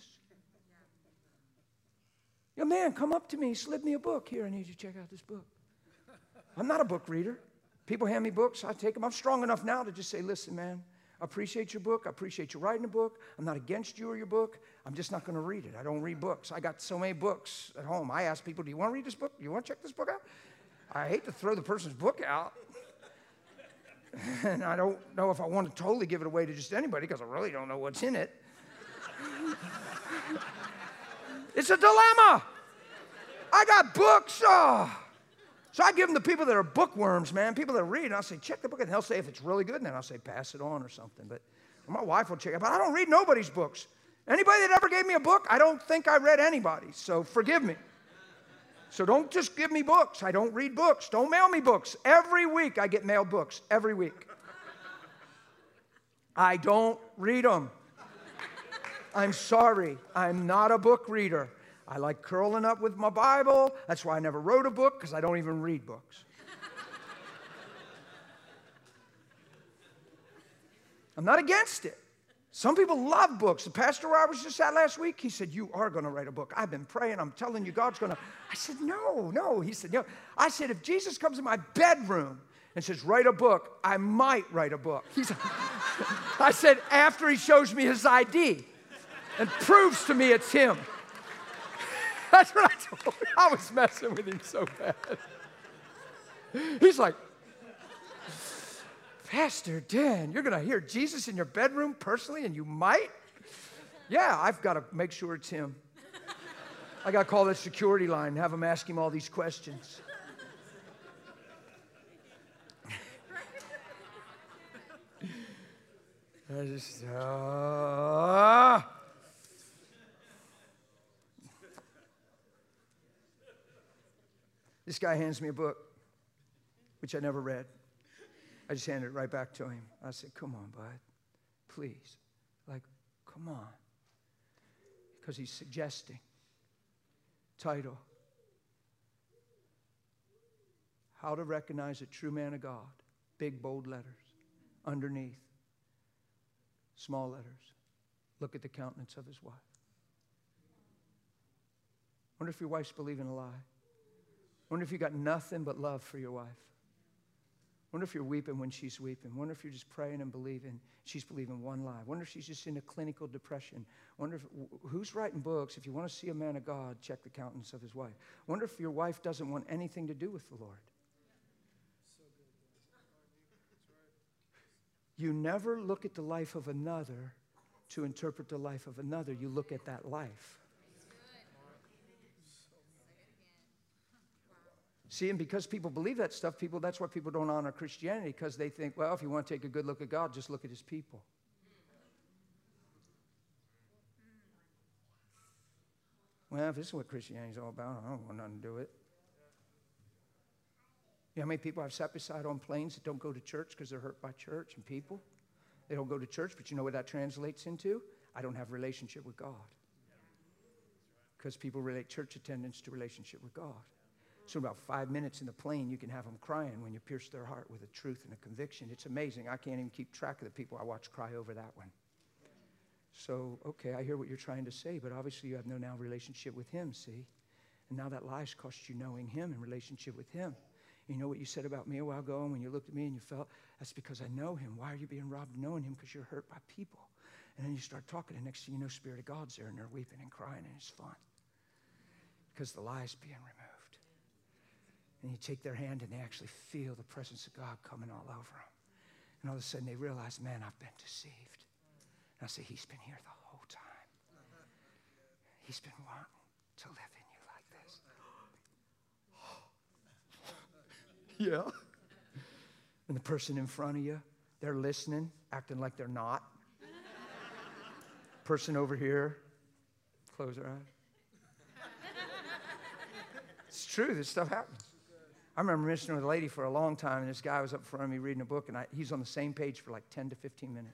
Young man, come up to me, slip me a book. Here, I need you to check out this book. I'm not a book reader. People hand me books, I take them. I'm strong enough now to just say, listen, man, I appreciate your book. I appreciate you writing a book. I'm not against you or your book. I'm just not going to read it. I don't read books. I got so many books at home. I ask people, do you want to read this book? Do you want to check this book out? I hate to throw the person's book out. And I don't know if I want to totally give it away to just anybody because I really don't know what's in it. It's a dilemma. I got books. Oh. So I give them to people that are bookworms, man, people that read, and I'll say, check the book, and they'll say if it's really good, and then I'll say, pass it on or something. But my wife will check it, but I don't read nobody's books. Anybody that ever gave me a book, I don't think I read anybody's, so forgive me. So don't just give me books. I don't read books. Don't mail me books. Every week I get mailed books, every week. I don't read them. I'm sorry, I'm not a book reader. I like curling up with my Bible. That's why I never wrote a book, because I don't even read books. I'm not against it. Some people love books. The pastor where I was just at last week, he said, you are going to write a book. I've been praying. I'm telling you, God's going to. I said, no, no. He said, no. I said, if Jesus comes in my bedroom and says, write a book, I might write a book. He's, I said, after he shows me his I D and proves to me it's him. That's what I told him. I was messing with him so bad. He's like, Pastor Dan, you're going to hear Jesus in your bedroom personally, and you might? Yeah, I've got to make sure it's him. I got to call the security line and have him ask him all these questions. I just, uh, This guy hands me a book, which I never read. I just handed it right back to him. I said, come on, bud, please. Like, come on. Because he's suggesting. Title, How to Recognize a True Man of God. Big, bold letters. Underneath, small letters. Look at the countenance of his wife. Wonder if your wife's believing a lie. Wonder if you got nothing but love for your wife. Wonder if you're weeping when she's weeping. Wonder if you're just praying and believing she's believing one lie. Wonder if she's just in a clinical depression. Wonder if, who's writing books? If you want to see a man of God, check the countenance of his wife. Wonder if your wife doesn't want anything to do with the Lord. You never look at the life of another to interpret the life of another. You look at that life. See, and because people believe that stuff, people, that's why people don't honor Christianity, because they think, well, if you want to take a good look at God, just look at his people. Well, if this is what Christianity's all about, I don't want nothing to do with it. You know how many people I've sat beside on planes that don't go to church because they're hurt by church and people? They don't go to church, but you know what that translates into? I don't have a relationship with God. Because people relate church attendance to relationship with God. So about five minutes in the plane, you can have them crying when you pierce their heart with a truth and a conviction. It's amazing. I can't even keep track of the people I watch cry over that one. So, okay, I hear what you're trying to say, but obviously you have no now relationship with him, see? And now that lie's cost you knowing him and relationship with him. And you know what you said about me a while ago, and when you looked at me and you felt, that's because I know him. Why are you being robbed of knowing him? Because you're hurt by people. And then you start talking, and next thing you know, Spirit of God's there, and they're weeping and crying, and it's fun. Because the lie's being removed. And you take their hand and they actually feel the presence of God coming all over them. And all of a sudden they realize, man, I've been deceived. And I say, he's been here the whole time. He's been wanting to live in you like this. Yeah. And the person in front of you, they're listening, acting like they're not. Person over here, close their eyes. It's true, this stuff happens. I remember ministering with a lady for a long time, and this guy was up in front of me reading a book, and I, he's on the same page for like ten to fifteen minutes.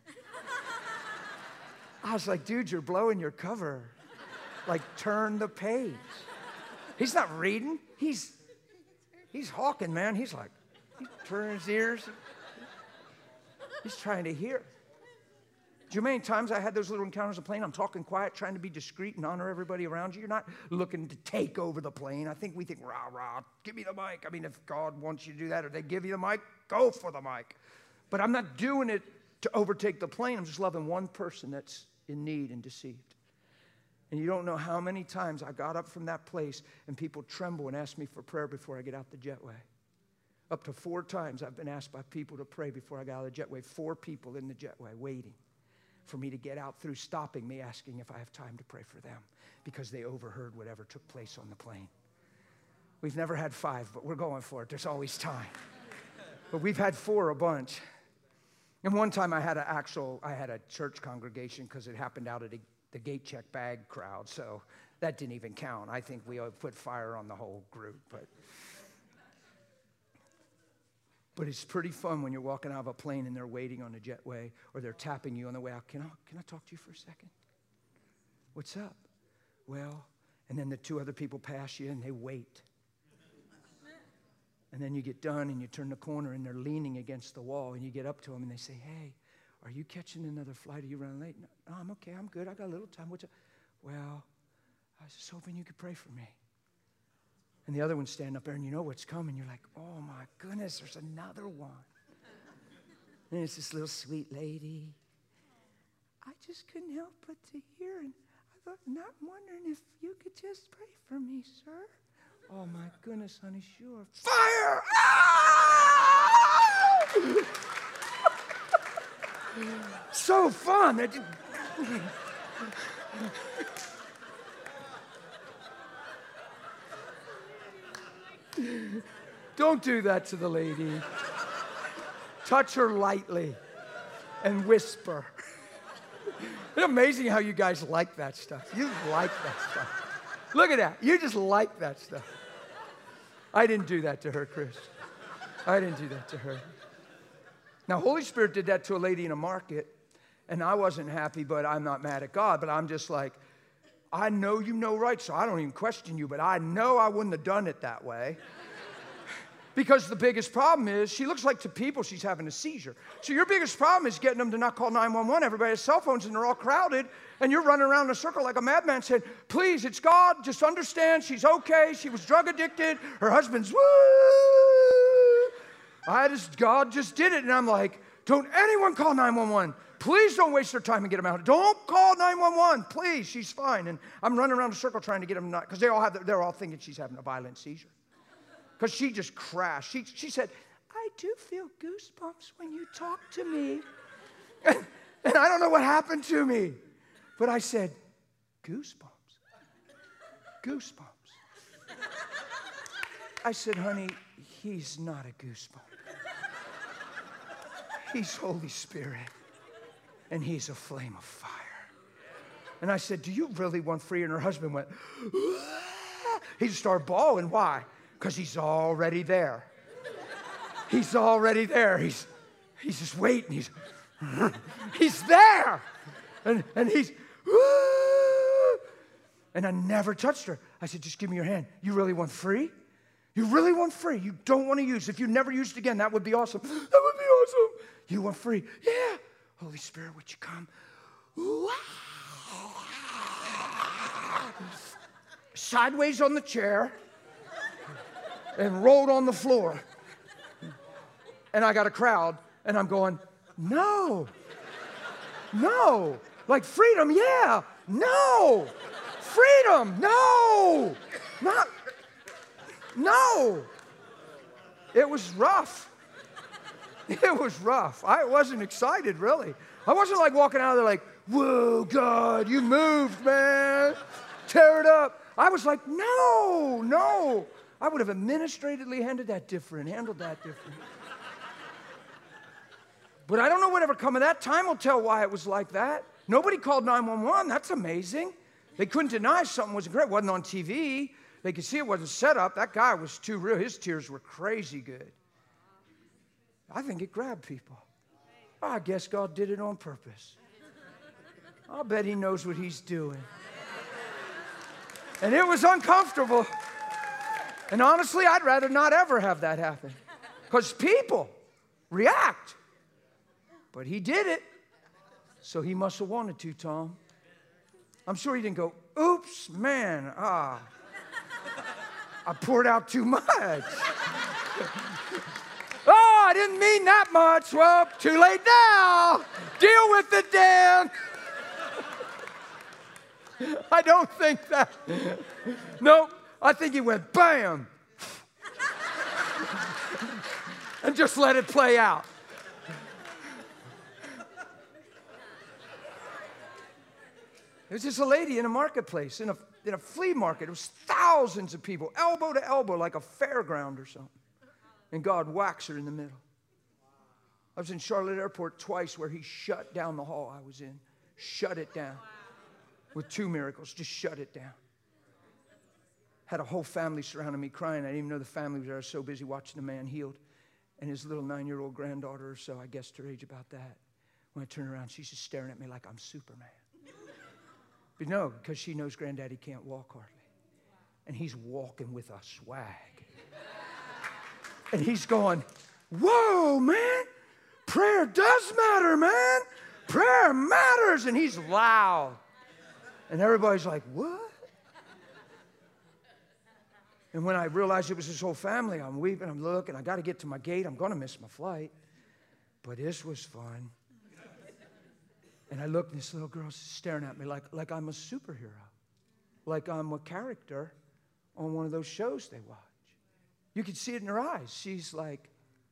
I was like, dude, you're blowing your cover. Like, turn the page. He's not reading. He's he's hawking, man. He's like, he's turning his ears. He's trying to hear. Do you know how many times I had those little encounters on the plane? I'm talking quiet, trying to be discreet and honor everybody around you. You're not looking to take over the plane. I think we think, rah, rah, give me the mic. I mean, if God wants you to do that or they give you the mic, go for the mic. But I'm not doing it to overtake the plane. I'm just loving one person that's in need and deceived. And you don't know how many times I got up from that place and people tremble and ask me for prayer before I get out the jetway. Up to four times I've been asked by people to pray before I got out of the jetway. Four people in the jetway waiting for me to get out through, stopping me, asking if I have time to pray for them because they overheard whatever took place on the plane. We've never had five, but we're going for it. There's always time. But we've had four a bunch. And one time I had an actual, I had a church congregation because it happened out at a, the gate check bag crowd, so that didn't even count. I think we put fire on the whole group, but... But it's pretty fun when you're walking out of a plane and they're waiting on a jetway or they're tapping you on the way out. Can I, can I talk to you for a second? What's up? Well, and then the two other people pass you and they wait. And then you get done and you turn the corner and they're leaning against the wall and you get up to them and they say, hey, are you catching another flight? Are you running late? No, I'm okay. I'm good. I got a little time. What's up? Well, I was just hoping you could pray for me. And the other one's standing up there, and you know what's coming. You're like, oh, my goodness, there's another one. And it's this little sweet lady. I just couldn't help but to hear, and I thought, not wondering if you could just pray for me, sir. Oh, my goodness, honey, sure. Fire! Ah! So fun. That just... Don't do that to the lady. Touch her lightly and whisper. It's amazing how you guys like that stuff. You like that stuff. Look at that. You just like that stuff. I didn't do that to her, Chris. I didn't do that to her. Now, Holy Spirit did that to a lady in a market, and I wasn't happy, but I'm not mad at God, but I'm just like, I know you know right, so I don't even question you, but I know I wouldn't have done it that way. Because the biggest problem is, she looks like to people she's having a seizure. So your biggest problem is getting them to not call nine one one. Everybody has cell phones and they're all crowded, and you're running around in a circle like a madman saying, please, it's God, just understand, she's okay, she was drug addicted, her husband's woo. I just, God just did it, and I'm like, don't anyone call nine one one. Please don't waste their time and get them out. Don't call nine one one, please, she's fine. And I'm running around a circle trying to get them not, because they all have, they're all thinking she's having a violent seizure. Because she just crashed. She, she said, I do feel goosebumps when you talk to me. And, and I don't know what happened to me. But I said, goosebumps. Goosebumps. I said, honey, he's not a goosebump. He's Holy Spirit. And he's a flame of fire. And I said, do you really want free? And her husband went, ah! He just started bawling. Why? Because he's already there. He's already there. He's, he's just waiting. He's, he's there. And, and he's, woo! And I never touched her. I said, just give me your hand. You really want free? You really want free? You don't want to use. If you never used it again, that would be awesome. That would be awesome. You want free? Yeah. Holy Spirit, would you come? Sideways on the chair. And rolled on the floor. And I got a crowd, and I'm going, no. No. Like freedom, yeah. No. Freedom, no. Not, no. It was rough. It was rough. I wasn't excited, really. I wasn't like walking out of there like, whoa, God, you moved, man. Tear it up. I was like, no, no. I would have administratively handled that different, handled that different. But I don't know whatever come of that. Time will tell why it was like that. Nobody called nine one one. That's amazing. They couldn't deny something wasn't great. It wasn't on T V. They could see it wasn't set up. That guy was too real. His tears were crazy good. I think it grabbed people. I guess God did it on purpose. I'll bet he knows what he's doing. And it was uncomfortable. And honestly, I'd rather not ever have that happen. Because people react. But he did it. So he must have wanted to, Tom. I'm sure he didn't go, oops, man, ah, I poured out too much. Oh, I didn't mean that much. Well, too late now. Deal with it, Dan. I don't think that. Nope. I think he went bam. And just let it play out. There was just a lady in a marketplace, in a, in a flea market. It was thousands of people, elbow to elbow, like a fairground or something. And God whacks her in the middle. I was in Charlotte Airport twice where he shut down the hall I was in. Shut it down. With two miracles, just shut it down. Had a whole family surrounding me crying. I didn't even know the family was there. I was so busy watching the man healed. And his little nine-year-old granddaughter or so, I guessed her age about that. When I turned around, she's just staring at me like I'm Superman. But no, because she knows Granddaddy can't walk hardly. And he's walking with a swag. And he's going, whoa, man, prayer does matter, man. Prayer matters. And he's loud. And everybody's like, what? And when I realized it was his whole family, I'm weeping, I'm looking, I got to get to my gate. I'm going to miss my flight. But this was fun. And I looked, and this little girl's staring at me like, like I'm a superhero. Like I'm a character on one of those shows they watch. You could see it in her eyes. She's like,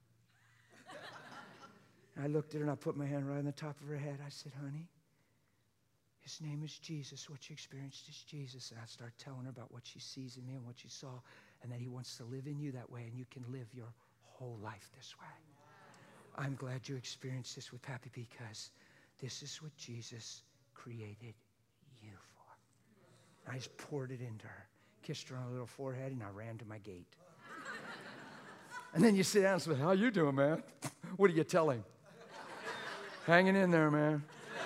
and I looked at her and I put my hand right on the top of her head. I said, honey, his name is Jesus. What you experienced is Jesus. And I started telling her about what she sees in me and what she saw, and that he wants to live in you that way, and you can live your whole life this way. I'm glad you experienced this with Pappy, because this is what Jesus created you for. And I just poured it into her, kissed her on her little forehead, and I ran to my gate. And then you sit down and say, how you doing, man? What do you tell him? Hanging in there, man.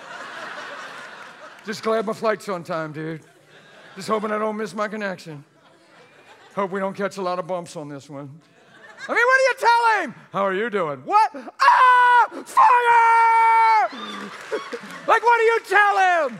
Just glad my flight's on time, dude. Just hoping I don't miss my connection. Hope we don't catch a lot of bumps on this one. I mean, what do you tell him? How are you doing? What? Ah! Fire! Like, what do you tell him?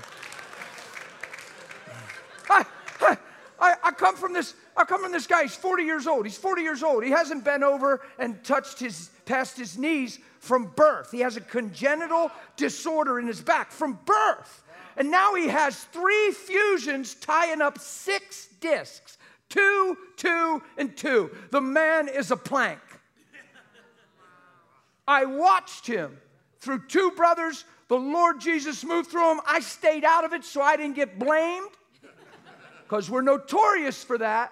I, I, I come from this, I come from this guy. He's forty years old. He's forty years old. He hasn't bent over and touched his, past his knees from birth. He has a congenital disorder in his back from birth. And now he has three fusions tying up six discs. Two, two, and two. The man is a plank. I watched him through two brothers. The Lord Jesus moved through them. I stayed out of it so I didn't get blamed, because we're notorious for that.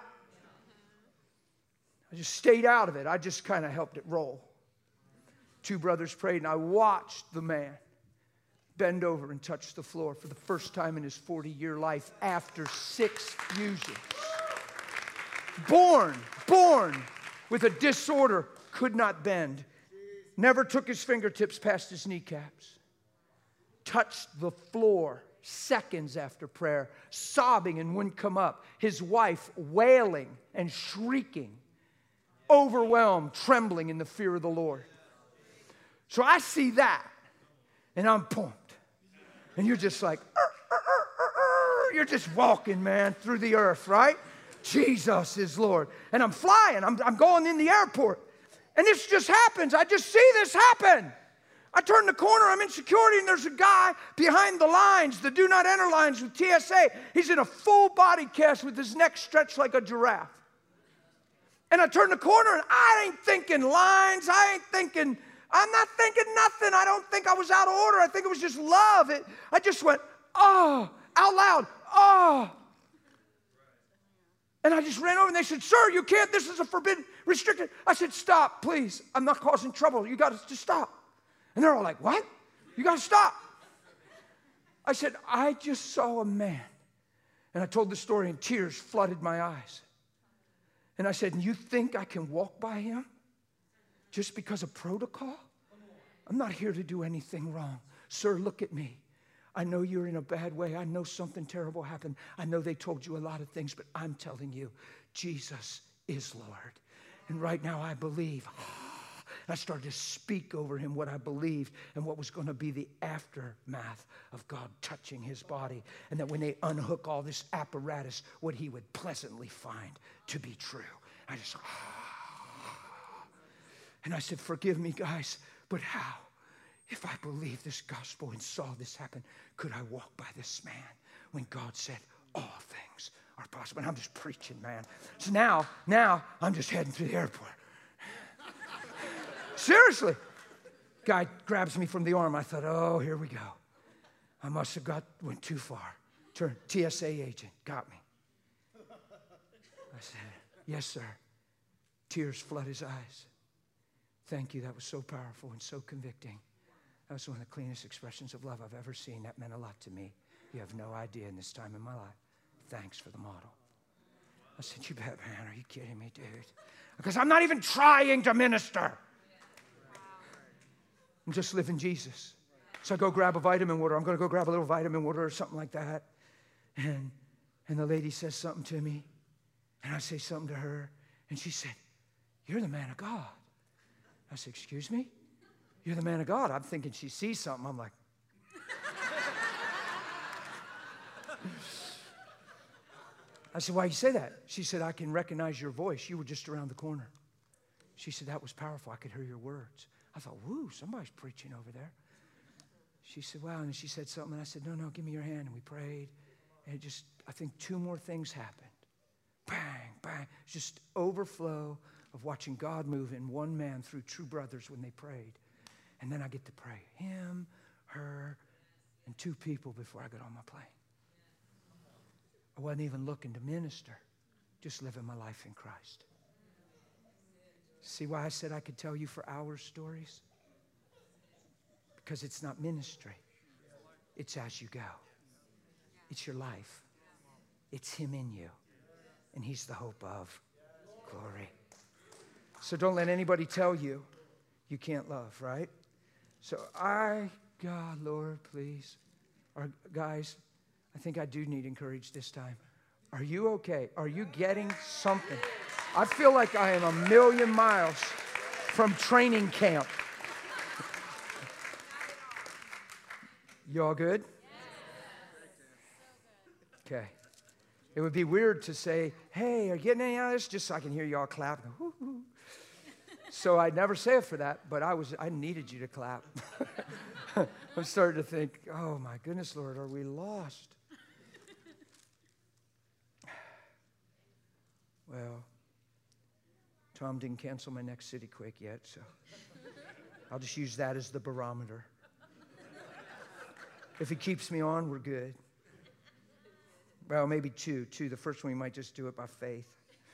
I just stayed out of it. I just kind of helped it roll. Two brothers prayed, and I watched the man bend over and touch the floor for the first time in his forty-year life after six fusions. Born, born with a disorder, could not bend. Never took his fingertips past his kneecaps. Touched the floor seconds after prayer, sobbing and wouldn't come up. His wife wailing and shrieking, overwhelmed, trembling in the fear of the Lord. So I see that, and I'm pumped. And you're just like, er, er, er, er, er. You're just walking, man, through the earth, right? Jesus is Lord. And I'm flying. I'm, I'm going in the airport. And this just happens. I just see this happen. I turn the corner. I'm in security, and there's a guy behind the lines, the do not enter lines with T S A. He's in a full body cast with his neck stretched like a giraffe. And I turn the corner, and I ain't thinking lines. I ain't thinking, I'm not thinking nothing. I don't think I was out of order. I think it was just love. It, I just went, oh, out loud, oh. And I just ran over, and they said, sir, you can't. This is a forbidden, restricted. I said, stop, please. I'm not causing trouble. You got to just stop. And they're all like, what? You got to stop. I said, I just saw a man. And I told the story, and tears flooded my eyes. And I said, you think I can walk by him just because of protocol? I'm not here to do anything wrong. Sir, look at me. I know you're in a bad way. I know something terrible happened. I know they told you a lot of things, but I'm telling you, Jesus is Lord. And right now I believe, And I started to speak over him what I believed and what was going to be the aftermath of God touching his body. And that when they unhook all this apparatus, what he would pleasantly find to be true. I just, and I said, forgive me, guys, but how? If I believed this gospel and saw this happen, could I walk by this man when God said all things are possible? And I'm just preaching, man. So now, now I'm just heading through the airport. Seriously. Guy grabs me from the arm. I thought, oh, here we go. I must have got went too far. Turn, T S A agent got me. I said, yes, sir. Tears flood his eyes. Thank you. That was so powerful and so convicting. That was one of the cleanest expressions of love I've ever seen. That meant a lot to me. You have no idea in this time in my life. Thanks for the model. I said, you bet, man. Are you kidding me, dude? Because I'm not even trying to minister. I'm just living Jesus. So I go grab a vitamin water. I'm going to go grab a little vitamin water or something like that. And, and the lady says something to me. And I say something to her. And she said, you're the man of God. I said, excuse me? You're the man of God. I'm thinking she sees something. I'm like, I said, why you say that? She said, I can recognize your voice. You were just around the corner. She said, that was powerful. I could hear your words. I thought, woo, somebody's preaching over there. She said, wow. And she said something. And I said, no, no, give me your hand. And we prayed. And it just, I think two more things happened. Bang, bang. Just overflow of watching God move in one man through true brothers when they prayed. And then I get to pray him, her, and two people before I got on my plane. I wasn't even looking to minister, just living my life in Christ. See why I said I could tell you for hours stories? Because it's not ministry. It's as you go. It's your life. It's him in you. And he's the hope of glory. So don't let anybody tell you you can't love, right? So I, God, Lord, please. Our, guys, I think I do need encouragement this time. Are you okay? Are you getting something? I feel like I am a million miles from training camp. You all good? Okay. It would be weird to say, hey, are you getting any out of this? Just so I can hear you all clapping. So I'd never say it for that, but I was I needed you to clap. I'm starting to think, oh my goodness, Lord, are we lost? Well, Tom didn't cancel my next city quake yet, so I'll just use that as the barometer. If he keeps me on, we're good. Well, maybe two. Two. The first one, we might just do it by faith.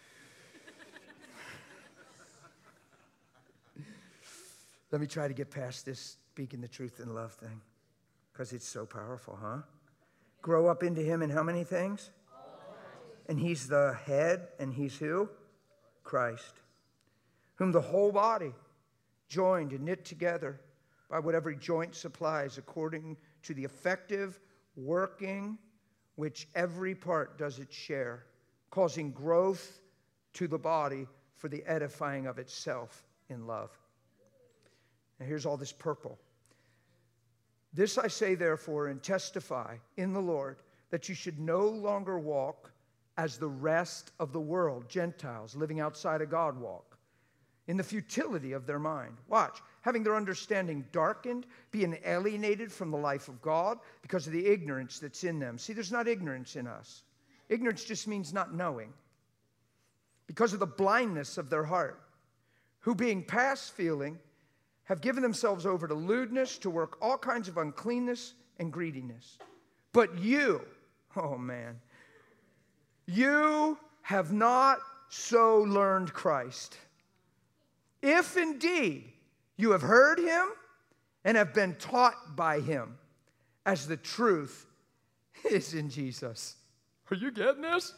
Let me try to get past this speaking the truth in love thing, because it's so powerful, huh? Grow up into him in how many things? And he's the head, and he's who? Christ. Whom the whole body, joined and knit together by what every joint supplies, according to the effective working which every part does its share, causing growth to the body for the edifying of itself in love. Now here's all this purple. This I say, therefore, and testify in the Lord, that you should no longer walk as the rest of the world, Gentiles, living outside of God, walk, in the futility of their mind. Watch. Having their understanding darkened, being alienated from the life of God because of the ignorance that's in them. See, there's not ignorance in us. Ignorance just means not knowing. Because of the blindness of their heart, who being past feeling, have given themselves over to lewdness, to work all kinds of uncleanness and greediness. But you, oh man, you have not so learned Christ. If indeed you have heard him and have been taught by him, as the truth is in Jesus. Are you getting this?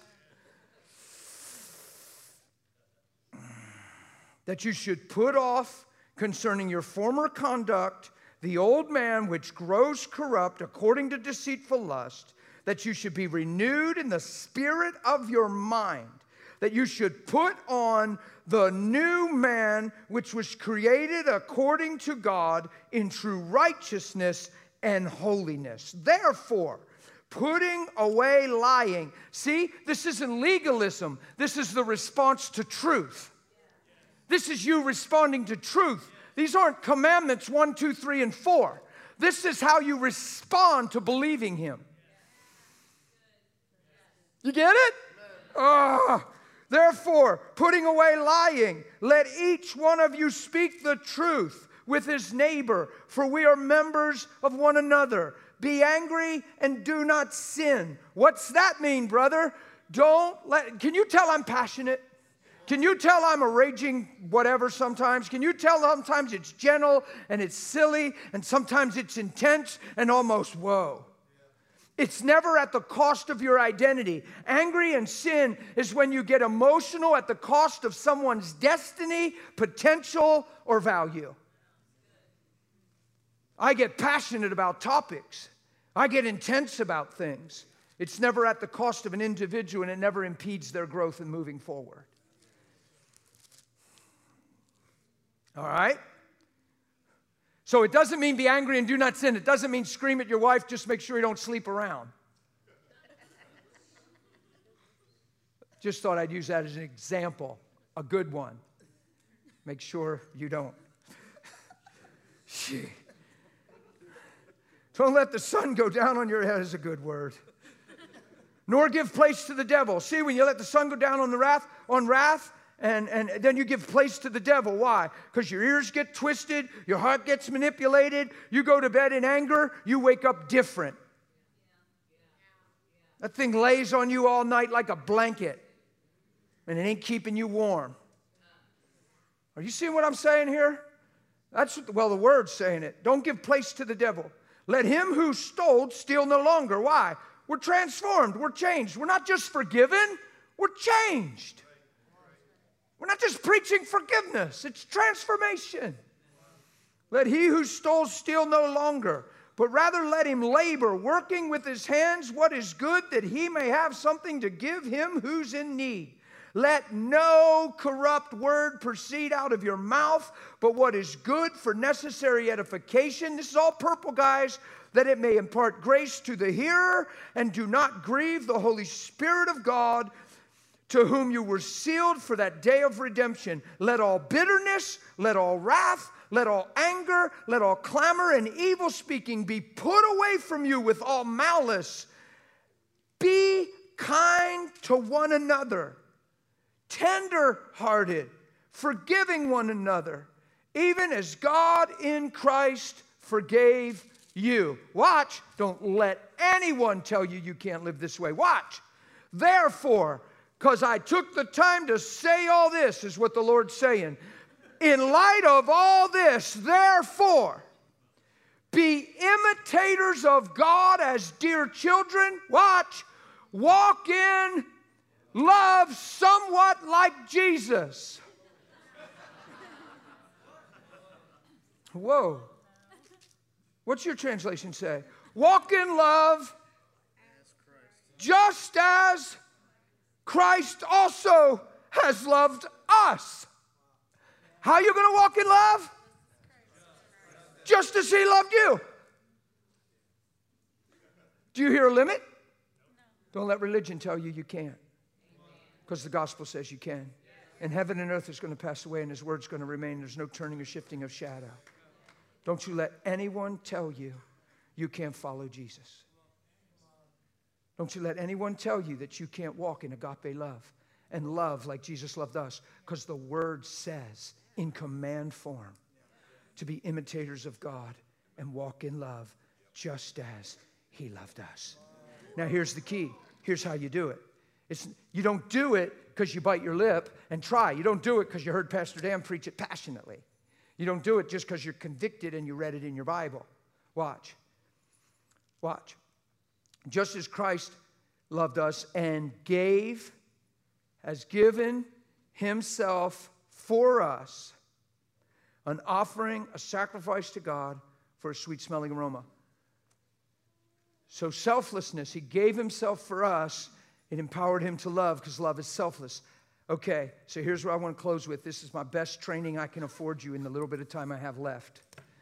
That you should put off concerning your former conduct the old man which grows corrupt according to deceitful lust, that you should be renewed in the spirit of your mind, that you should put on the new man, which was created according to God in true righteousness and holiness. Therefore, putting away lying. See, this isn't legalism. This is the response to truth. This is you responding to truth. These aren't commandments one, two, three, and four. This is how you respond to believing Him. You get it? Ah. Therefore, putting away lying, let each one of you speak the truth with his neighbor, for we are members of one another. Be angry and do not sin. What's that mean, brother? Don't let, can you tell I'm passionate? Can you tell I'm a raging whatever sometimes? Can you tell sometimes it's gentle and it's silly and sometimes it's intense and almost whoa? It's never at the cost of your identity. Angry and sin is when you get emotional at the cost of someone's destiny, potential, or value. I get passionate about topics. I get intense about things. It's never at the cost of an individual, and it never impedes their growth in moving forward. All right? So it doesn't mean be angry and do not sin. It doesn't mean scream at your wife, just make sure you don't sleep around. Just thought I'd use that as an example, a good one. Make sure you don't. Gee. Don't let the sun go down on your head is a good word. Nor give place to the devil. See, when you let the sun go down on the wrath, on wrath, And, and then you give place to the devil. Why? Because your ears get twisted, your heart gets manipulated, you go to bed in anger, you wake up different. That thing lays on you all night like a blanket, and it ain't keeping you warm. Are you seeing what I'm saying here? That's what, well, the word's saying it. Don't give place to the devil. Let him who stole steal no longer. Why? We're transformed. We're changed. We're not just forgiven. We're changed. We're not just preaching forgiveness. It's transformation. Let he who stole steal no longer, but rather let him labor, working with his hands what is good, that he may have something to give him who's in need. Let no corrupt word proceed out of your mouth, but what is good for necessary edification. This is all purple, guys, that it may impart grace to the hearer, and do not grieve the Holy Spirit of God, to whom you were sealed for that day of redemption. Let all bitterness, let all wrath, let all anger, let all clamor and evil speaking be put away from you with all malice. Be kind to one another, tender-hearted, forgiving one another, even as God in Christ forgave you. Watch. Don't let anyone tell you you can't live this way. Watch. Therefore, because I took the time to say all this, is what the Lord's saying. In light of all this, therefore, be imitators of God as dear children. Watch. Walk in love somewhat like Jesus. Whoa. What's your translation say? Walk in love just as Christ also has loved us. How are you going to walk in love? Just as he loved you. Do you hear a limit? Don't let religion tell you you can't. Because the gospel says you can. And heaven and earth is going to pass away and his word's going to remain. There's no turning or shifting of shadow. Don't you let anyone tell you you can't follow Jesus. Don't you let anyone tell you that you can't walk in agape love and love like Jesus loved us, because the word says in command form to be imitators of God and walk in love just as he loved us. Now here's the key. Here's how you do it. It's, you don't do it because you bite your lip and try. You don't do it because you heard Pastor Dan preach it passionately. You don't do it just because you're convicted and you read it in your Bible. Watch. Watch. Just as Christ loved us and gave, has given himself for us, an offering, a sacrifice to God for a sweet-smelling aroma. So selflessness, he gave himself for us. It empowered him to love because love is selfless. Okay, so here's what I want to close with. This is my best training I can afford you in the little bit of time I have left.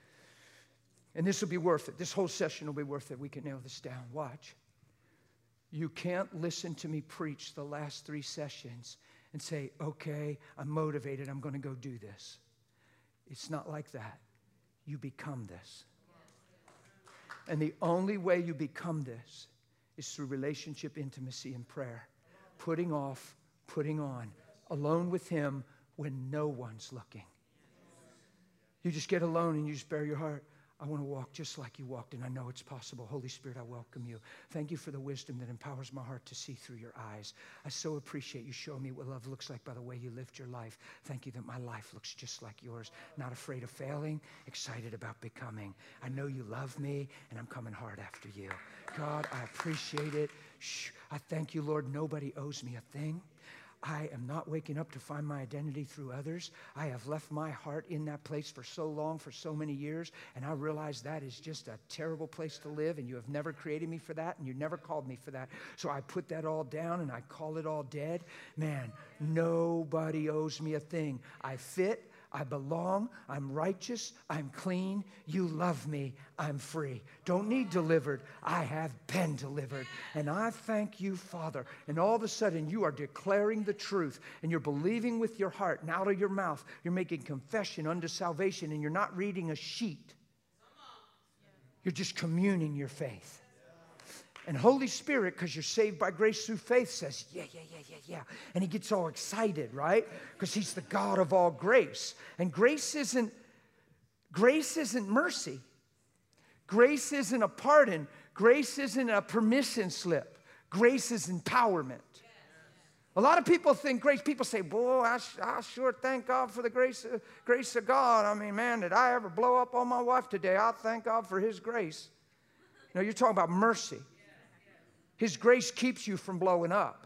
And this will be worth it. This whole session will be worth it. We can nail this down. Watch. You can't listen to me preach the last three sessions and say, okay, I'm motivated. I'm going to go do this. It's not like that. You become this. And the only way you become this is through relationship, intimacy, and prayer. Putting off, putting on, alone with Him when no one's looking. You just get alone and you just bare your heart. I want to walk just like you walked, and I know it's possible. Holy Spirit, I welcome you. Thank you for the wisdom that empowers my heart to see through your eyes. I so appreciate you showing me what love looks like by the way you lived your life. Thank you that my life looks just like yours. Not afraid of failing, excited about becoming. I know you love me, and I'm coming hard after you. God, I appreciate it. Shh. I thank you, Lord. Nobody owes me a thing. I am not waking up to find my identity through others. I have left my heart in that place for so long, for so many years, and I realize that is just a terrible place to live, and you have never created me for that, and you never called me for that. So I put that all down, and I call it all dead. Man, nobody owes me a thing. I fit. I belong, I'm righteous, I'm clean, you love me, I'm free. Don't need delivered, I have been delivered. And I thank you, Father. And all of a sudden, you are declaring the truth, and you're believing with your heart, and out of your mouth, you're making confession unto salvation, and you're not reading a sheet. You're just communing your faith. And Holy Spirit, because you're saved by grace through faith, says, yeah, yeah, yeah, yeah, yeah. And He gets all excited, right? Because He's the God of all grace. And grace isn't, grace isn't mercy. Grace isn't a pardon. Grace isn't a permission slip. Grace is empowerment. A lot of people think grace, people say, boy, I, I sure thank God for the grace, uh, grace of God. I mean, man, did I ever blow up on my wife today? I thank God for His grace. No, you're talking about mercy. His grace keeps you from blowing up.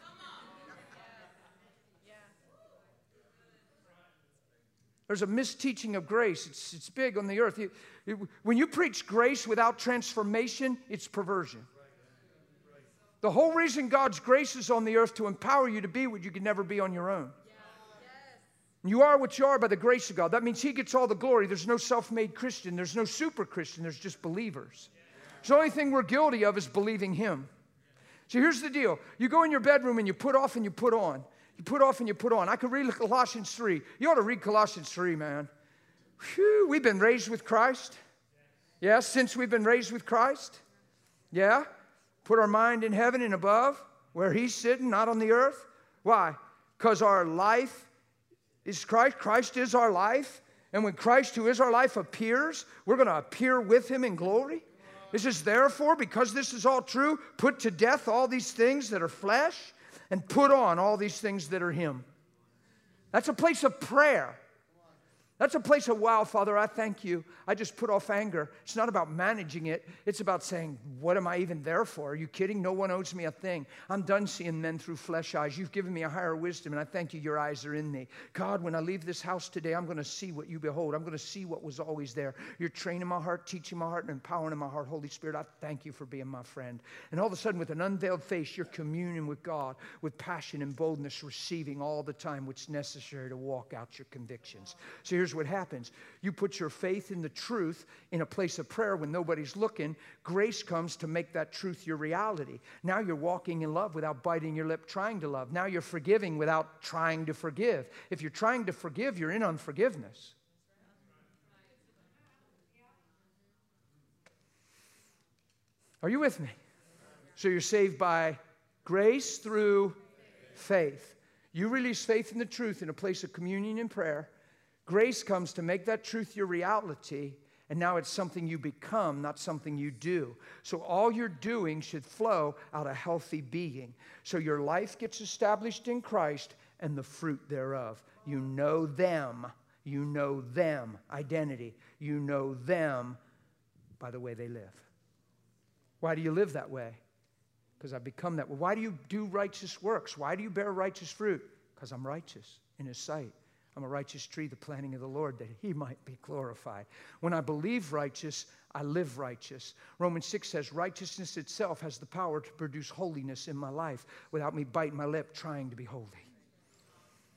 There's a misteaching of grace. It's, it's big on the earth. You, it, when you preach grace without transformation, it's perversion. The whole reason God's grace is on the earth to empower you to be what you could never be on your own. You are what you are by the grace of God. That means He gets all the glory. There's no self-made Christian. There's no super Christian. There's just believers. So the only thing we're guilty of is believing Him. So here's the deal. You go in your bedroom and you put off and you put on. You put off and you put on. I could read Colossians three. You ought to read Colossians three, man. Whew, we've been raised with Christ. Yeah, since we've been raised with Christ. Yeah. Put our mind in heaven and above, where He's sitting, not on the earth. Why? Because our life is Christ. Christ is our life. And when Christ, who is our life, appears, we're going to appear with Him in glory. This is therefore, because this is all true, put to death all these things that are flesh and put on all these things that are Him. That's a place of prayer. That's a place of, wow, Father, I thank you. I just put off anger. It's not about managing it. It's about saying, what am I even there for? Are you kidding? No one owes me a thing. I'm done seeing men through flesh eyes. You've given me a higher wisdom, and I thank you your eyes are in me. God, when I leave this house today, I'm going to see what you behold. I'm going to see what was always there. You're training my heart, teaching my heart, and empowering my heart. Holy Spirit, I thank you for being my friend. And all of a sudden, with an unveiled face, you're communing with God with passion and boldness, receiving all the time what's necessary to walk out your convictions. So here's what happens. You put your faith in the truth in a place of prayer when nobody's looking. Grace comes to make that truth your reality. Now you're walking in love without biting your lip trying to love. Now you're forgiving without trying to forgive. If you're trying to forgive, you're in unforgiveness. Are you with me? So you're saved by grace through faith. You release faith in the truth in a place of communion and prayer. Grace comes to make that truth your reality, and now it's something you become, not something you do. So all you're doing should flow out of healthy being. So your life gets established in Christ and the fruit thereof. You know them. You know them. Identity. You know them by the way they live. Why do you live that way? Because I've become that way. Why do you do righteous works? Why do you bear righteous fruit? Because I'm righteous in His sight. I'm a righteous tree, the planting of the Lord, that He might be glorified. When I believe righteous, I live righteous. Romans six says, righteousness itself has the power to produce holiness in my life without me biting my lip trying to be holy.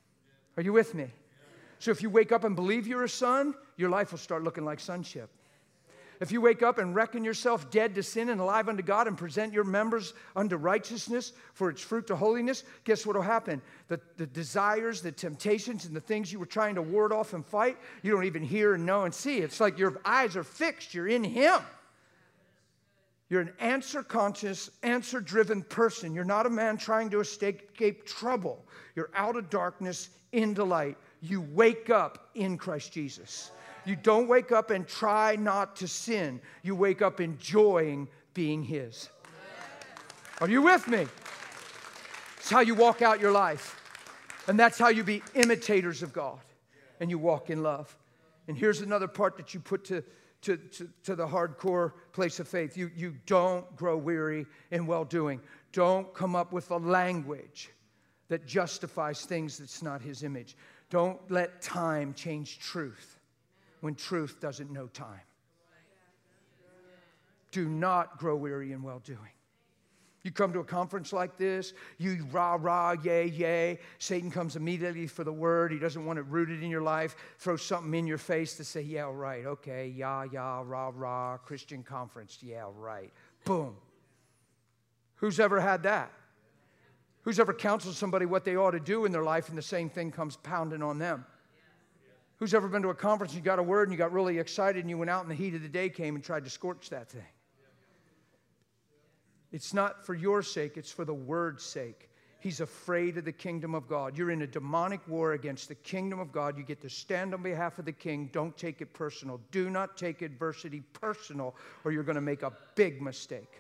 Are you with me? So if you wake up and believe you're a son, your life will start looking like sonship. If you wake up and reckon yourself dead to sin and alive unto God and present your members unto righteousness for its fruit to holiness, guess what will happen? The, the desires, the temptations, and the things you were trying to ward off and fight, you don't even hear and know and see. It's like your eyes are fixed. You're in Him. You're an answer-conscious, answer-driven person. You're not a man trying to escape trouble. You're out of darkness into light. You wake up in Christ Jesus. You don't wake up and try not to sin. You wake up enjoying being His. Are you with me? It's how you walk out your life. And that's how you be imitators of God. And you walk in love. And here's another part that you put to, to, to, to the hardcore place of faith. You, you don't grow weary in well-doing. Don't come up with a language that justifies things that's not His image. Don't let time change truth when truth doesn't know time. Do not grow weary in well-doing. You come to a conference like this, you rah, rah, yay, yay. Satan comes immediately for the word. He doesn't want it rooted in your life. Throw something in your face to say, yeah, right, okay, yah, yah, rah, rah, Christian conference, yeah, right. Boom. Who's ever had that? Who's ever counseled somebody what they ought to do in their life and the same thing comes pounding on them? Who's ever been to a conference and you got a word and you got really excited and you went out and the heat of the day came and tried to scorch that thing? It's not for your sake, it's for the word's sake. He's afraid of the kingdom of God. You're in a demonic war against the kingdom of God. You get to stand on behalf of the king. Don't take it personal. Do not take adversity personal or you're going to make a big mistake.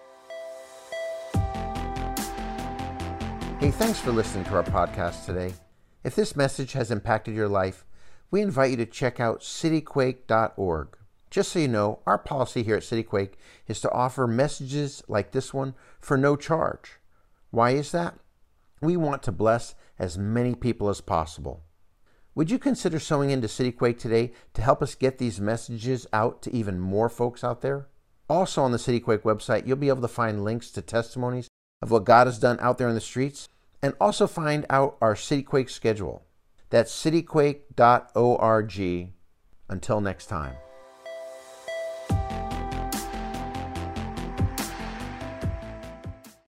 Hey, thanks for listening to our podcast today. If this message has impacted your life, we invite you to check out city quake dot org. Just so you know, our policy here at CityQuake is to offer messages like this one for no charge. Why is that? We want to bless as many people as possible. Would you consider sowing into CityQuake today to help us get these messages out to even more folks out there? Also on the CityQuake website, you'll be able to find links to testimonies of what God has done out there in the streets and also find out our CityQuake schedule. That's city quake dot org. Until next time.